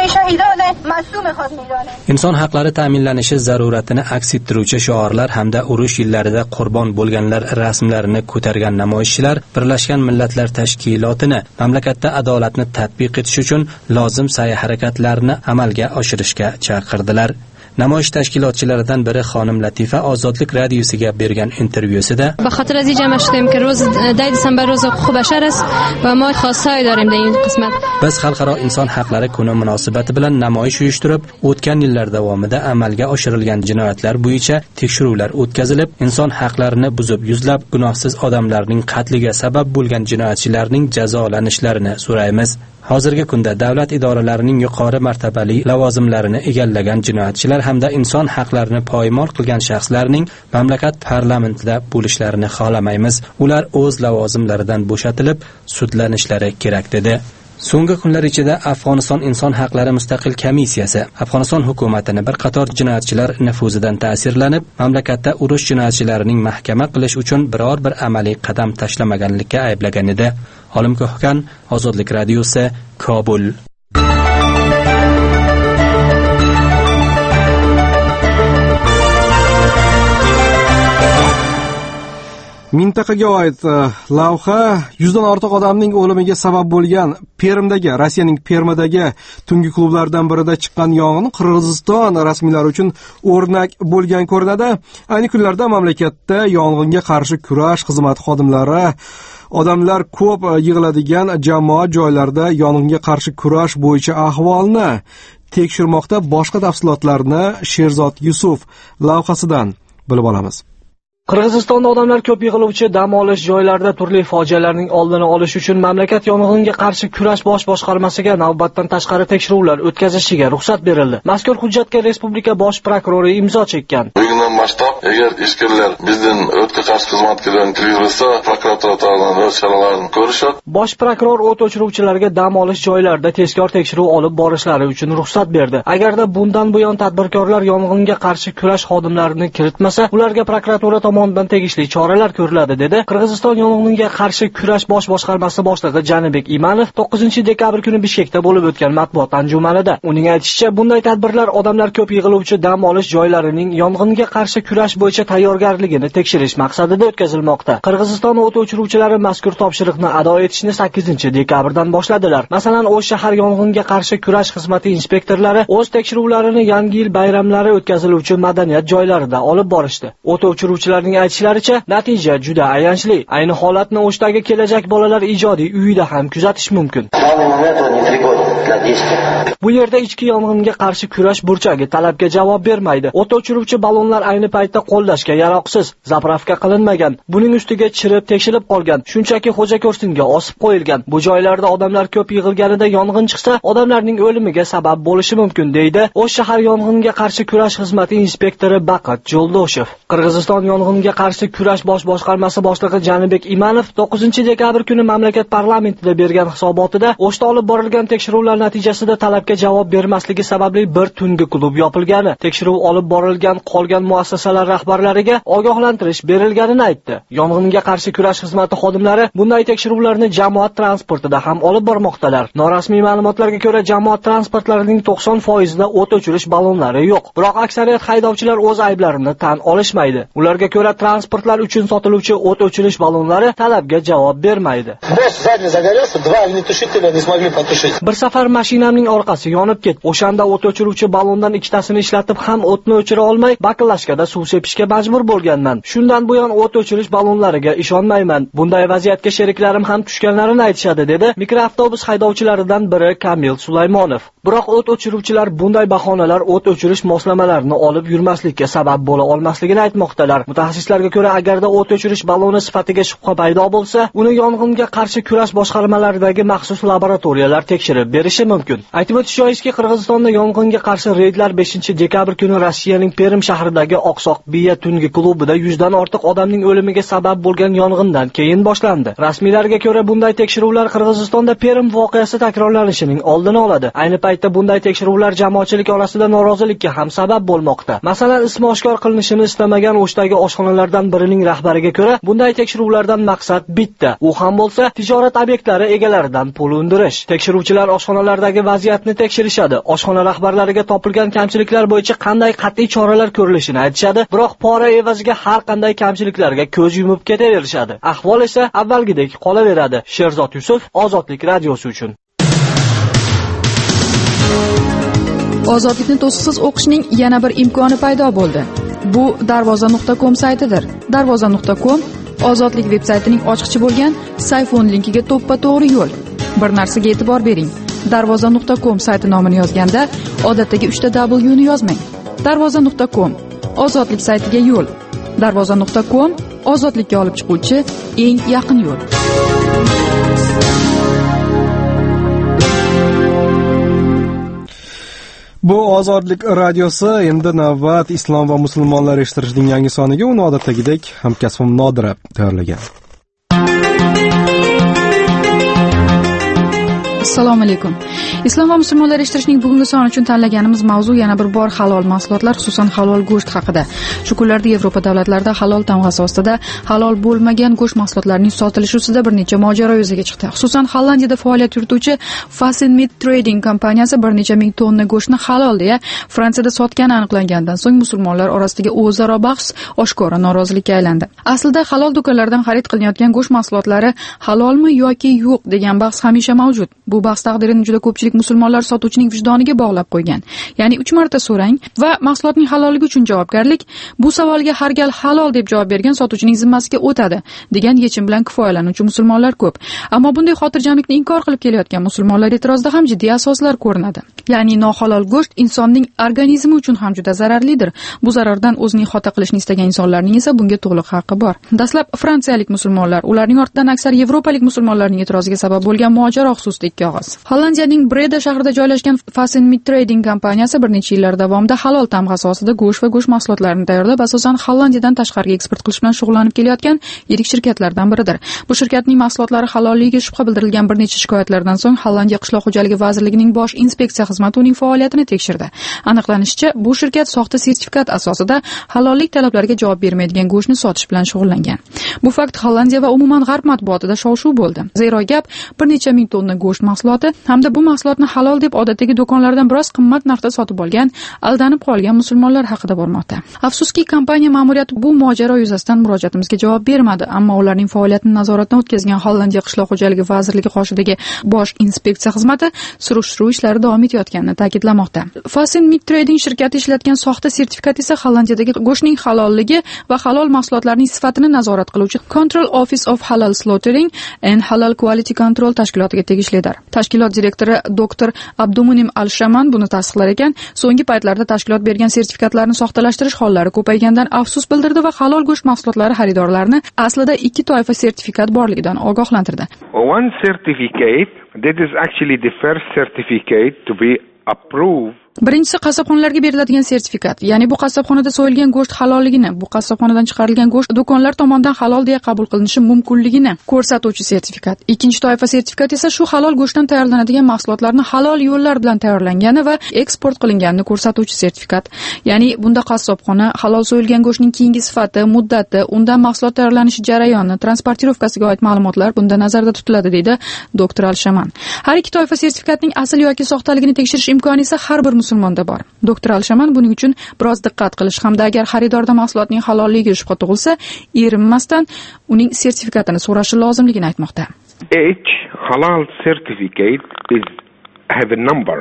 Inson haqlari ta'minlanishi zaruratini aks ettiruvchi shiorlar hamda urush yillarida qurbon bo'lganlar rasmlarini ko'targan namoyishchilar Birlashgan Millatlar Tashkilotini mamlakatda adolatni tatbiq etish uchun lozim sa'y-harakatlarni amalga oshirishga chaqirdilar. Namoyish tashkilotchilaridan biri xonim Latifa Ozodlik radiosiga bergan intervyusida به خاطر از این جمع شدیم که روز ده دسامبر روز حقوق بشر است و ما خواسته‌ای داریم در این قسمت. Biz xalqaro inson haqlari kuni munosabati bilan namoyish uyushtirib, o'tgan yillar davomida amalga oshirilgan jinoyatlar bo'yicha tekshiruvlar o'tkazilib, inson haqlarini buzib yuzlab gunohsiz odamlarning qatliga sabab bo'lgan jinoyatchilarning jazolanishlarini so'raymiz. Hozirgi kunda davlat idoralarining yuqori martabali lavozimlarini egallagan jinoyatchilar hamda inson haqlarini poymol qilgan shaxslarning mamlakat parlamentida bo'lishlarini xohlamaymiz. Ular o'z lavozimlaridan bo'shatilib, sudlanishlari kerak dedi. So'nggi kunlar ichida Afg'oniston inson haqlari mustaqil komissiyasi Afg'oniston hukumatini bir qator jinoyatchilar nufuzidan ta'sirlanib, mamlakatda urush jinoyatchilarining mahkama qilish uchun biror bir amaliy qadam tashlamaganlikka ayblagan edi. Olim Ko'hkan, Ozodlik radiosi, Kobul. Mintaqaga oid lavha yuzdan ortiq odamning o'limiga sabab bo'lgan Permdagi, Rossiyaning Permidagi tungi klublardan birida chiqqan yong'in Qirg'iziston rasmiylari uchun o'rnak bo'lgan ko'rinadi. Ayni kunlarda mamlakatda yong'inga qarshi kurash xizmati xodimlari odamlar ko'p yig'iladigan jamoat joylarida yong'inga qarshi kurash bo'yicha ahvolni tekshirmoqda. Boshqa tafsilotlarni Sherzod Yusuf lavhasidan bilib olamiz. Qirg'izistonda odamlar ko'p yig'iluvchi dam olish joylarida turli fojialarning oldini olish uchun mamlakat yong'inga qarshi kurash bosh boshqarmasiga navbatdan tashqari tekshiruvlar o'tkazishiga ruxsat berildi. Mazkur hujjatga respublika bosh prokurori imzo chekkan. Bugundan boshlab agar ishchilar bizdan o'tga qarshi xizmatga kirgizilsa, prokuratura tomonidan o'z choralarini ko'rishadi. Bosh prokuror o't o'chiruvchilarga dam olish joylarida tezkor tekshiruv olib borishlari uchun ruxsat berdi. Agarda bundan buyon tadbirkorlar yong'inga qarshi kurash xodimlarini kiritmasa, ularga prokuratura tomonidan tegishli choralar ko'riladi, dedi Qirg'iziston yong'inga qarshi kurash bosh boshqarmasi boshlig'i Janibek Imanov to'qqizinchi dekabr kuni Bishkekda bo'lib o'tgan matbuot anjumanida. Uning aytishicha, bunday tadbirlar odamlar ko'p yig'iluvchi dam olish joylarining yong'inga qarshi kurash bo'yicha tayyorgarligini tekshirish maqsadida o'tkazilmoqda. Qirg'iziston o't o'chiruvchilari mazkur topshiriqni ado etishni sakkizinchi dekabrdan boshladilar. Masalan, O'sh shahar yong'inga qarshi kurash xizmati inspektorlari o'z tekshiruvlarini Yangi yil bayramlari o'tkaziluvchi madaniyat joylarida olib borishdi. O't o'chiruvchilarning aytishlaricha, natija juda ayanchli. Ayni holatni O'shdagi kelajak bolalar ijodiy uyida ham kuzatish mumkin. Bu yerda ichki yong'inga qarshi kurash burchagi talabga javob bermaydi. O't o'chiruvchi ballonlar ayni paytda qo'llashga yaroqsiz, zapravka qilinmagan. Buning ustiga chirib tekshirib qolgan, shunchaki xo'ja ko'rsinga osib qo'yilgan. Bu joylarda odamlar ko'p yig'ilganida yong'in chiqsa, odamlarning o'limiga sabab bo'lishi mumkin, deydi O'sh shahar yong'inga qarshi kurash xizmati inspektori Baqat Jo'ldoshev. Qirg'iziston yong'inga qarshi kurash bosh boshqarmasi boshlig'i Janibek Imanov to'qqizinchi dekabr kuni mamlakat parlamentida bergan hisobotida O'shda olib borilgan tekshiruvlar natijasida talabga javob bermasligi sababli bir tungi klub yopilgani, tekshiruv olib borilgan qolgan muassasalar rahbarlariga ogohlantirish berilganini aytdi. Yong'inga qarshi kurash xizmati xodimlari bunday tekshiruvlarni jamoat transportida ham olib bormoqdalar. Norasmiy ma'lumotlarga ko'ra, jamoat transportlarining to'qson foizida o't o'chirish ballonlari yo'q. Biroq aksariyat haydovchilar o'z ayblarini tan olishmaydi. Ularga ko'ra, transportlar uchun sotiluvchi o't o'chirish ballonlari talabga javob bermaydi. Bir safar mashinamning orqasi yonib ketdi. O'shanda o't o'chiruvchi ballondan ikkitasini ishlatib ham o'tni o'chira olmay, baklashkada suv sepishga majbur bo'lganman. Shundan buyon o't o'chirish ballonlariga ishonmayman. Bunday vaziyatga sheriklarim ham tushganlarini aytishadi, dedi mikroavtobus haydovchilaridan biri Kamil Sulaymonov. Biroq o't o'chiruvchilar bunday bahonalar o't o'chirish moslamalarini olib yurmaslikka sabab bo'la olmasligini aytmoqdalar. Mutaxassislarga ko'ra, agarda o't o'chirish balloni sifatiga shubha paydo bo'lsa, uni yong'inga qarshi kurash boshqarmalaridagi maxsus laboratoriyalar tekshirib berishi mumkin. Aytib o'tish joizki, Qirg'izistonda yong'inga qarshi reydlar beshinchi dekabr kuni Rossiyaning Perm shahridagi Oqsoq Biya tungi klubida yuzdan ortiq odamning o'limiga sabab bo'lgan yong'indan keyin boshlandi. Rasmiylarga ko'ra, bunday tekshiruvlar Qirg'izistonda Perm voqeasi takrorlanishining oldini oladi. Ayni paytda bunday tekshiruvlar jamoatchilik orasida norozilikka ham sabab bo'lmoqda. Masalan, ismi oshkor qilinishini istamagan O'shdagi oshxonalardan birining rahbariga ko'ra, bunday tekshiruvlardan maqsad bitta. U ham bo'lsa, tijorat obyektlari egalaridan pul undirish. Tekshiruvchilar oshxonalardagi vaziyatni tekshirishadi. Oshxona rahbarlariga topilgan kamchiliklar bo'yicha qanday qat'iy choralar ko'rilishini aytishadi, biroq pora evaziga har qanday kamchiliklarga ko'z yumib ketaverishadi. Ahvol esa avvalgidek qolaveradi. Sherzod Yusuf, Ozodlik radiosi uchun. Ozodlikni to'siqsiz o'qishning yana bir imkoni paydo bo'ldi. Bu darvoza nuqta com saytidir. darvoza nuqta com Ozodlik veb-saytining ochiqchi bo'lgan Sayfon linkiga to'ppa-to'g'ri yo'l. Bir narsaga e'tibor bering. darvoza nuqta com sayti nomini yozganda odatdagi uchta W ni yozmang. darvoza nuqta com Ozodlik saytiga yo'l. darvoza nuqta com ozodlikka olib chiquvchi eng yaqin yo'l. Bu Ozodlik radiosi. Endi navbat Islom va musulmonlar eshittirishning yangi soniga. Uni odatdagidek hamkasbim Nodira tayyorlagan. Assalomu alaykum. Islom va musulmonlar eshittirishning bugungi soni uchun tanlaganimiz mavzu yana bir bor halol mahsulotlar, xususan halol go'sht haqida. Shu kunlarda Yevropa davlatlarida halol tamg'asi ostida halol bo'lmagan go'sht mahsulotlarining sotilishi ustida bir necha mojaro yuzaga chiqdi. Xususan Hollandiyada faoliyat yurituvchi Fasen Meat Trading kompaniyasi bir necha ming tonna go'shtni halol deya Fransiyada sotgani aniqlangandan so'ng musulmonlar orasidagi o'zaro bahs oshkora norozilikka aylandi. Aslida halol do'konlardan xarid qilinayotgan go'sht mahsulotlari halolmi yoki yo'q degan bahs hamisha mavjud. Bu bahs taqdirini juda ko'pchilik musulmonlar sotuvchining vijdoniga bog'lab qo'ygan. Ya'ni uch marta so'rang va mahsulotning halolligi uchun javobgarlik bu savolga har gal halol deb javob bergan sotuvchining zimmasiga o'tadi degan yechim bilan kifoyalanuvchi musulmonlar ko'p. Ammo bunday xotirjamlikni inkor qilib kelayotgan musulmonlar e'tirozida ham jiddiy asoslar ko'rinadi. Ya'ni nohalol go'sht insonning organizmi uchun ham juda zararlidir. Bu zarardan o'zini ihota qilishni istagan insonlarning esa bunga to'liq haqqi bor. Dastlab fransiyalik musulmonlar, ularning ortidan aksar yevropalik musulmonlarning e'tiroziga sabab bo'lgan mojaro xususida ikki og'iz. Hollandiyaning Breda shahrida joylashgan Fasen Meat Trading kompaniyasi bir necha yillar davomida halol tamg'asi ostida go'sht va go'sht mahsulotlarini tayyorlab, asosan Hollandiyadan tashqariga eksport qilish bilan shug'ullanib kelayotgan yirik shirkatlardan biridir. Bu shirkatning mahsulotlari halolligiga shubha bildirilgan bir necha shikoyatlardan so'ng Hollandiya qishloq xo'jaligi vazirligining bosh inspeksiya xizmati uning faoliyatini tekshirdi. Aniqlanishicha, bu shirkat soxta sertifikat asosida halollik talablariga javob bermaydigan go'shtni sotish bilan shug'ullangan. Bu fakt Hollandiya va umuman g'arb matbuotida shov-shuv bo'ldi. Zero gap bir necha ming tonna go'sht mahsuloti hamda bu mahsulotni halol deb odatdagi do'konlardan biroz qimmat narxda sotib olgan, aldanib qolgan musulmonlar haqida bormoqda. Afsuski, kompaniya ma'muriyati bu mojaro yuzasidan murojaatimizga javob bermadi, ammo ularning faoliyatini nazoratdan o'tkazgan Hollandiya qishloq xo'jaligi vazirligi qoshidagi bosh inspeksiya xizmati surishtiruv ishlari davom etayotganini ta'kidlamoqda. Fasen Meat Trading shirkati ishlatgan soxta sertifikat esa Hollandiyadagi go'shtning halolligi va halol mahsulotlarning sifatini nazorat qiluvchi Control Office of Halal Slaughtering and Halal Quality Control tashkilotiga tegishlidir. Tashkilot direktori doktor Abdumunim Al-Shaman buni tasdiqlar ekan, so'nggi paytlarda tashkilot bergan sertifikatlarni soxtalashtirish hollari ko'paygandan afsus bildirdi va halol go'sht mahsulotlari xaridorlarini aslida ikki toifa sertifikat borligidan ogohlantirdi. One certificate, that is actually the first certificate to be approved. Birinchisi qassobxonalarga beriladigan sertifikat, ya'ni bu qassobxonada so'yilgan go'sht halolligini, bu qassobxonadan chiqarilgan go'sht do'konlar tomonidan halol deya qabul qilinishi mumkinligini ko'rsatuvchi sertifikat. Ikkinchi toifa sertifikat esa shu halol go'shtdan tayyorlanadigan mahsulotlarni halol yo'llar bilan tayyorlangani va eksport qilinganini ko'rsatuvchi sertifikat. Ya'ni bunda qassobxona halol so'yilgan go'shtning keyingi sifati, muddati, undan mahsulot tayyorlanishi jarayoni, transportirovkasiga oid ma'lumotlar bunda nazarda tutiladi, deydi doktor Al-Shaman. Har ikki toifa sertifikatning asl yoki soxtaligini tekshirish imkoni esa har bir musulmonda bor. Doktor Al-Shaman buning uchun biroz diqqat qilish hamda agar xaridorda mahsulotning halolligiga shubha tug'ilsa, erinmasdan uning sertifikatini so'rashi lozimligini aytmoqda. Each halal certificate is have a number.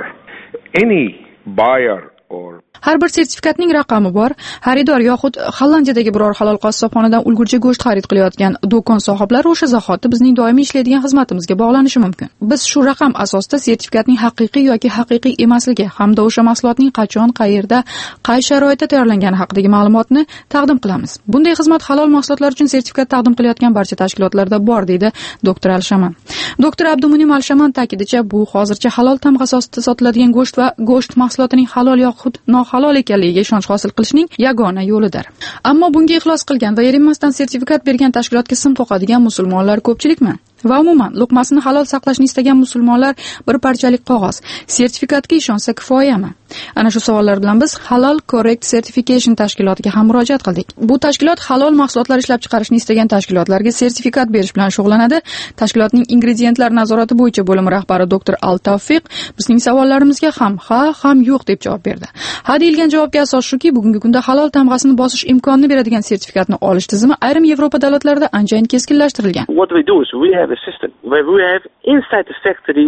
Any buyer or Har bir sertifikatning raqami bor. Xaridor yoxud Hollandiyadagi biror halol qassobxonadan ulgurji go'sht xarid qilayotgan do'kon sohiblari o'sha zahoti bizning doimiy ishlaydigan xizmatimizga bog'lanishi mumkin. Biz shu raqam asosida sertifikatning haqiqiy yoki haqiqiy emasligi hamda o'sha mahsulotning qachon, qayerda, qay sharoitda tayyorlangani haqidagi ma'lumotni taqdim qilamiz. Bunday xizmat halol mahsulotlar uchun sertifikat taqdim qilayotgan barcha tashkilotlarda bor, deydi doktor Al-Shaman. Doktor Abdumunim Al-Shaman ta'kidicha, bu hozircha halol tamg'asi ostida sotiladigan go'sht va go'sht mahsulotining halol yoxud nohalol ekanligiga ishonch hosil qilishning yagona yo'lidir. Ammo bunga ixlos qilgan va erinmasdan sertifikat bergan tashkilotga sim qo'qadigan musulmonlar ko'pchilikmi? Va umuman luqmasini halol saqlashni istagan musulmonlar bir parchalik qog'oz sertifikatga ishonsa kifoyami? Ana shu savollar bilan biz Halal Correct Certification tashkilotiga ham murojaat qildik. Bu tashkilot halol mahsulotlar ishlab chiqarishni istagan tashkilotlarga sertifikat berish bilan shug'ullanadi. Tashkilotning ingrediyentlar nazorati bo'yicha bo'limi rahbari doktor Al-Tawfiq bizning savollarimizga ham ha, ham yo'q deb javob berdi. Ha deyilgan javobga asos shuki, bugungi kunda halol tamg'asini bosish imkonini beradigan sertifikatni olish tizimi ayrim Yevropa davlatlarida anchayin keskinlashtirilgan. What we do is we have a system where we have inside the factory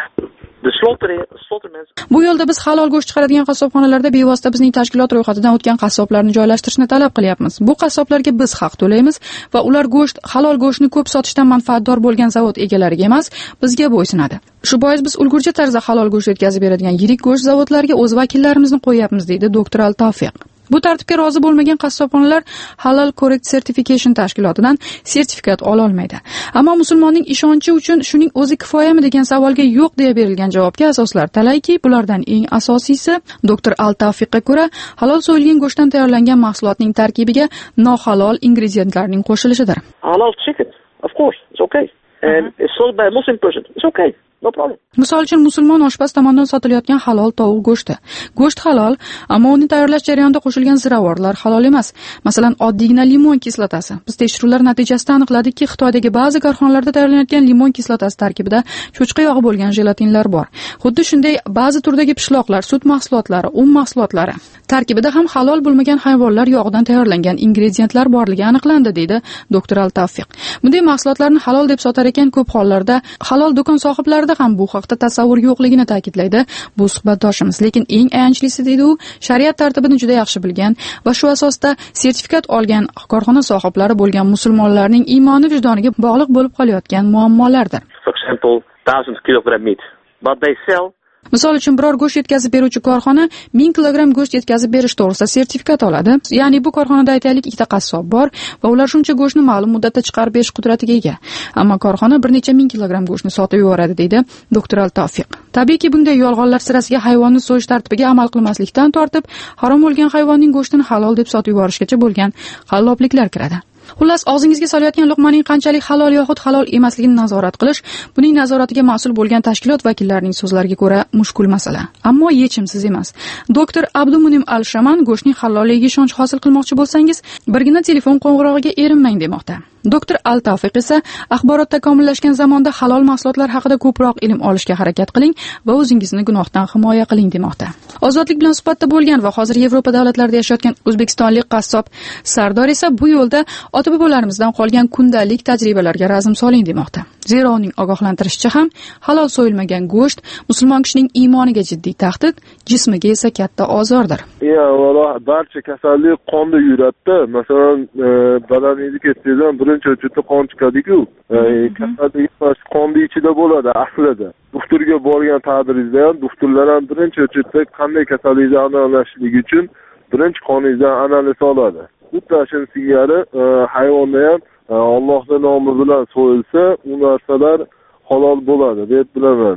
Bu yo'lda biz halol go'sht chiqaradigan qassobxonalarda bevosita bizning tashkilot ro'yxatidan o'tgan qassoblarni joylashtirishni talab qilyapmiz. Bu qassoblarga biz haq to'laymiz va ular go'sht, halol go'shtni ko'p sotishdan manfaatdor bo'lgan zavod egalariga emas, bizga bo'ysunadi. Shu bois biz ulgurji tarzda halol go'sht yetkazib beradigan yirik go'sht zavodlariga o'z vakillarimizni qo'yapmiz, deydi doktor Al-Tawfiq. Bu tartibga rozi bo'lmagan qassobxonalar Halal Correct Certification tashkilotidan sertifikat ola olmaydi. Ammo musulmonning ishonchi uchun shuning o'zi kifoyami degan savolga yo'q deya berilgan javobga asoslar talayki, bulardan eng asosiysi doktor Al-Tawfiqqa ko'ra halol so'yilgan go'shtdan tayyorlangan mahsulotning tarkibiga nohalol ingrediyentlarning qo'shilishidir. Halal chicken, of course, it's okay. And it's sold by a Muslim person, it's okay. No problem. Misol uchun musulmon oshpaz tomonidan sotilayotgan halol tovuq go'shti. Go'sht halol, ammo uni tayyorlash jarayonida qo'shilgan ziravorlar halol emas. Masalan, oddiygina limon kislotasi. Biz tekshiruvlar natijasida aniqladikki, Xitoydagi ba'zi korxonalarda tayyorlanayotgan limon kislotasi tarkibida cho'chqa yog'i bo'lgan jelatinlar bor. Xuddi shunday ba'zi turdagi pishloqlar, sut mahsulotlari, un mahsulotlari tarkibida ham halol bo'lmagan hayvonlar yog'idan tayyorlangan ingrediyentlar borligi aniqlandi, deydi doktor Altavfiq. Bunday mahsulotlarni halol deb sotar ekan, ko'p hollarda halol do'kon sohiblarida ham bu haqda tasavvur yo'qligini ta'kidlaydi bu suhbatdoshimiz. Lekin eng ayanchlisi, deydi u, shariat tartibini juda yaxshi bilgan va shu asosda sertifikat olgan korxona sohiblari bo'lgan musulmonlarning iymoni vijdoniga bog'liq bo'lib qolayotgan muammolardir. For example, thousand kilogram meat, but they sell. Misol uchun biror go'sht yetkazib beruvchi korxona ming kilogramm go'sht yetkazib berish to'g'risida sertifikat oladi. Ya'ni bu korxonada aytaylik ikkita qassob bor va ular shuncha go'shtni ma'lum muddatda chiqarib berish qudratiga ega. Ammo korxona bir necha ming kilogramm go'shtni sotib yuboradi, deydi doktor Altavfiq. Tabiiyki bunday yolg'onlar sirasiga hayvonni so'yish tartibiga amal qilmaslikdan tortib, harom bo'lgan hayvonning go'shtini halol deb sotib yuborishgacha bo'lgan qallobliklar kiradi. Xullas, og'zingizga solayotgan luqmaning qanchalik halol yoxud halol emasligini nazorat qilish buning nazoratiga mas'ul bo'lgan tashkilot vakillarining so'zlariga ko'ra mushkul masala, ammo yechimsiz emas. Doktor Abdumunim Al-Shaman go'shtning halolligiga ishonch hosil qilmoqchi bo'lsangiz, birgina telefon qo'ng'irog'iga erinmang demoqda. Doktor Altavfiq esa axborot takomillashgan zamonda halol mahsulotlar haqida ko'proq ilm olishga harakat qiling va o'zingizni gunohdan himoya qiling demoqda. Ozodlik bilan suhbatda bo'lgan va hozir Yevropa davlatlarida yashayotgan o'zbekistonlik qassob Sardor esa bu yo'lda ota-bobolarimizdan qolgan kundalik tajribalarga razm soling demoqda. Zero uning ogohlantirishicha ham halol so'yilmagan go'sht musulmon kishining iymoniga jiddiy tahdid, jismiga esa katta ozordir. Ya, valla barcha kasallik qonda yuradida. Masalan, badaningizni ketsangiz birinchi o'chitda qon chiqadi-ku. Kasallik qonni ichida bo'ladi aslida. Doktorga borgan taqdiringizda ham doktorlar ham birinchi o'chitda qanday kasallikni aniqlashligi uchun birinchi qoningizdan analiz oladi. Xuddi shuni singari hayvonda ham Allohning nomi bilan so'yilsa, u narsalar halol bo'ladi deb bilaman.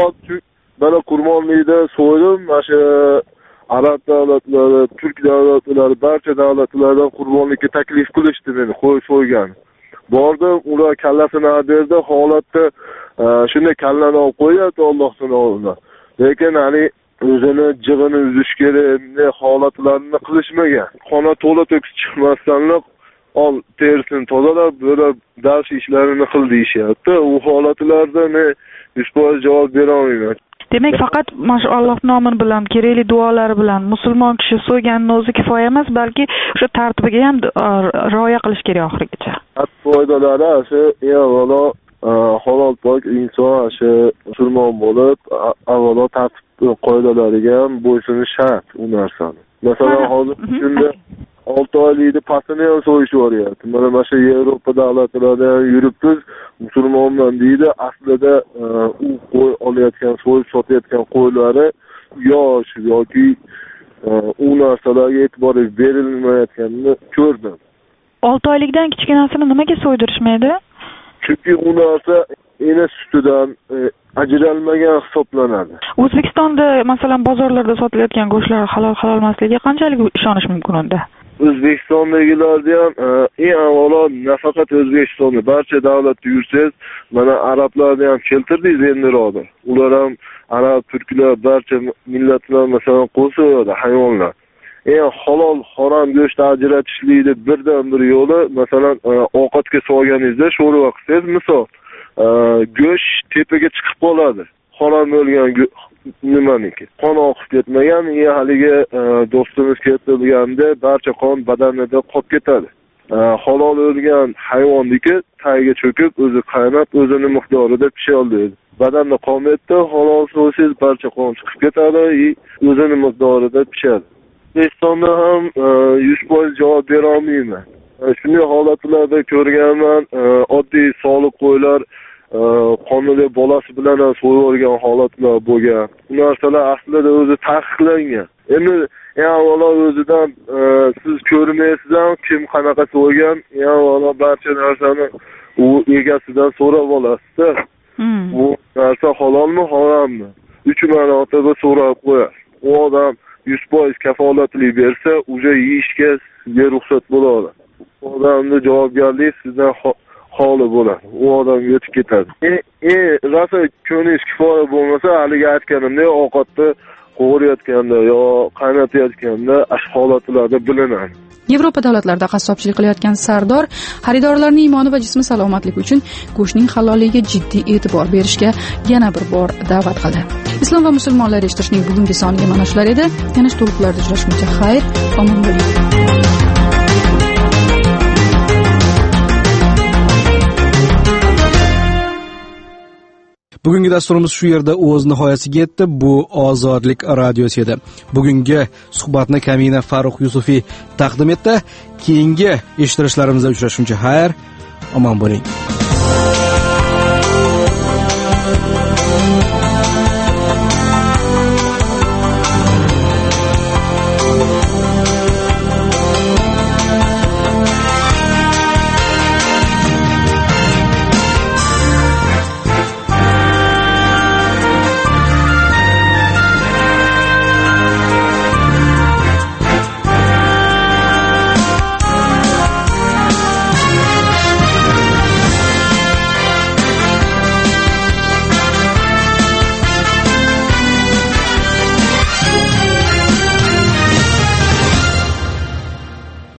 Mana qurbonlikda so'ydim, mana shu arab davlatlari, turk davlatlari, barcha davlatlardan qurbonlikka taklif qilishdi meni, qo'y so'ygan. Bordim, ular kallasini berdi, holatda shunday kallani olib qo'yadi Allohning nomidan. Lekin hani o'zini jig'ini uzish kerak, ne holatlarni qilishmagan. Qona to'la to'kis chiqmasdanlik ol terisini tozalab, böyle dars ishlarini qil deyishyapti. U holatlarda men yuz foiz javob bera olmayman. Demak, faqat masha Alloh nomi bilan, kerakli duolari bilan musulmon kishi so'yganning o'zi kifoya emas, balki o'sha tartibiga ham rioya qilish kerak oxirigacha. Foydalari shu, avvalo halol pok inson shu musulmon bo'lib, avvalo tartib qoidalariga ham bo'ysunish shart u narsani. Masalan, hozir shunda olti oylikda pasini ham so'yishyapti. Mana mana shu Yevropa davlatlarida yuribmiz, musulmonman deydi. Aslida u qo'y olayotgan, so'yib sotayotgan qo'ylari yosh yoki u narsalarga e'tibor berilmayotganini ko'rdim. olti oylikdan kichkinasini nimaga so'ydirishmaydi? Chunki u narsa ena sutidan ajralmagan hisoblanadi. O'zbekistonda masalan bozorlarda sotilayotgan go'shtlar halol halol emasligiga qanchalik ishonish mumkin unda? O'zbekistondagilarda ham eng avvalo nafaqat O'zbekistonda, barcha davlatda yursangiz, mana arablarni ham keltirdingiz endiroqda. Ular ham arab, turklar, barcha millatlar masalan qo'yadi hayvonlar. Eng halol harom go'sht ajratishlikni birdan bir yo'li, masalan, ovqatga solganingizda sho'rva qilsangiz, misol, go'sht tepaga chiqib qoladi. Harom bo'lgan nimaniki? Qon oqib ketmagan, haligi do'stimiz keltirganda barcha qon badanida qolib ketadi. Halol o'lgan hayvonniki tagiga cho'kib, o'zi qaynab, o'zini miqdorida pishadi. Badanda qolmaydi, halol so'ysiz barcha qon chiqib ketadi, o'zini miqdorida pishadi. O'zbekistonda ham yuz foiz javob bera olmayman. Shunday holatlarda ko'rganman, oddiy soliq qo'ylar qonunli bolasi bilan ham so'yilgan holatlar bo'lgan. Bu narsalar aslida o'zi taqiqlangan. Endi avvalo o'zidan siz ko'rmaysiz ham kim qanaqa so'ygan, avvalo barcha narsani u egasidan so'rab olasiz-da. Bu narsa halolmi, harommi? uch marotaba so'rab qo'yasiz. U odam yuz foiz kafolatli bersa, uje yeyishga sizga ruxsat bo'ladi. Odamning javobgarligi sizdan holi bo'ladi, u odamga o'tib ketadi. E, e rosa ko'nish kifoya bo'lmasa, haligi aytganimdek ovqatni qovurayotganda yo qaynatayotganda ash holatlarda bilinadi. Yevropa davlatlarida qassobchilik qilayotgan Sardor xaridorlarning iymoni va jismi salomatligi uchun go'shtning halolligiga jiddiy e'tibor berishga yana bir bor da'vat qildi. Islom va musulmonlar eshitishning bugungi soniga mana shular edi. Yana to'liqlarda uchrashguncha xayr, omon bo'ling. Bugungi dasturimiz shu yerda o'z nihoyasiga yetdi. Bu Ozodlik radiosi edi. Bugungi suhbatni Kamina Farruh Yusufiy taqdim etdi. Keyingi eshittirishlarimizdagi uchrashguncha xayr, omon bo'ling.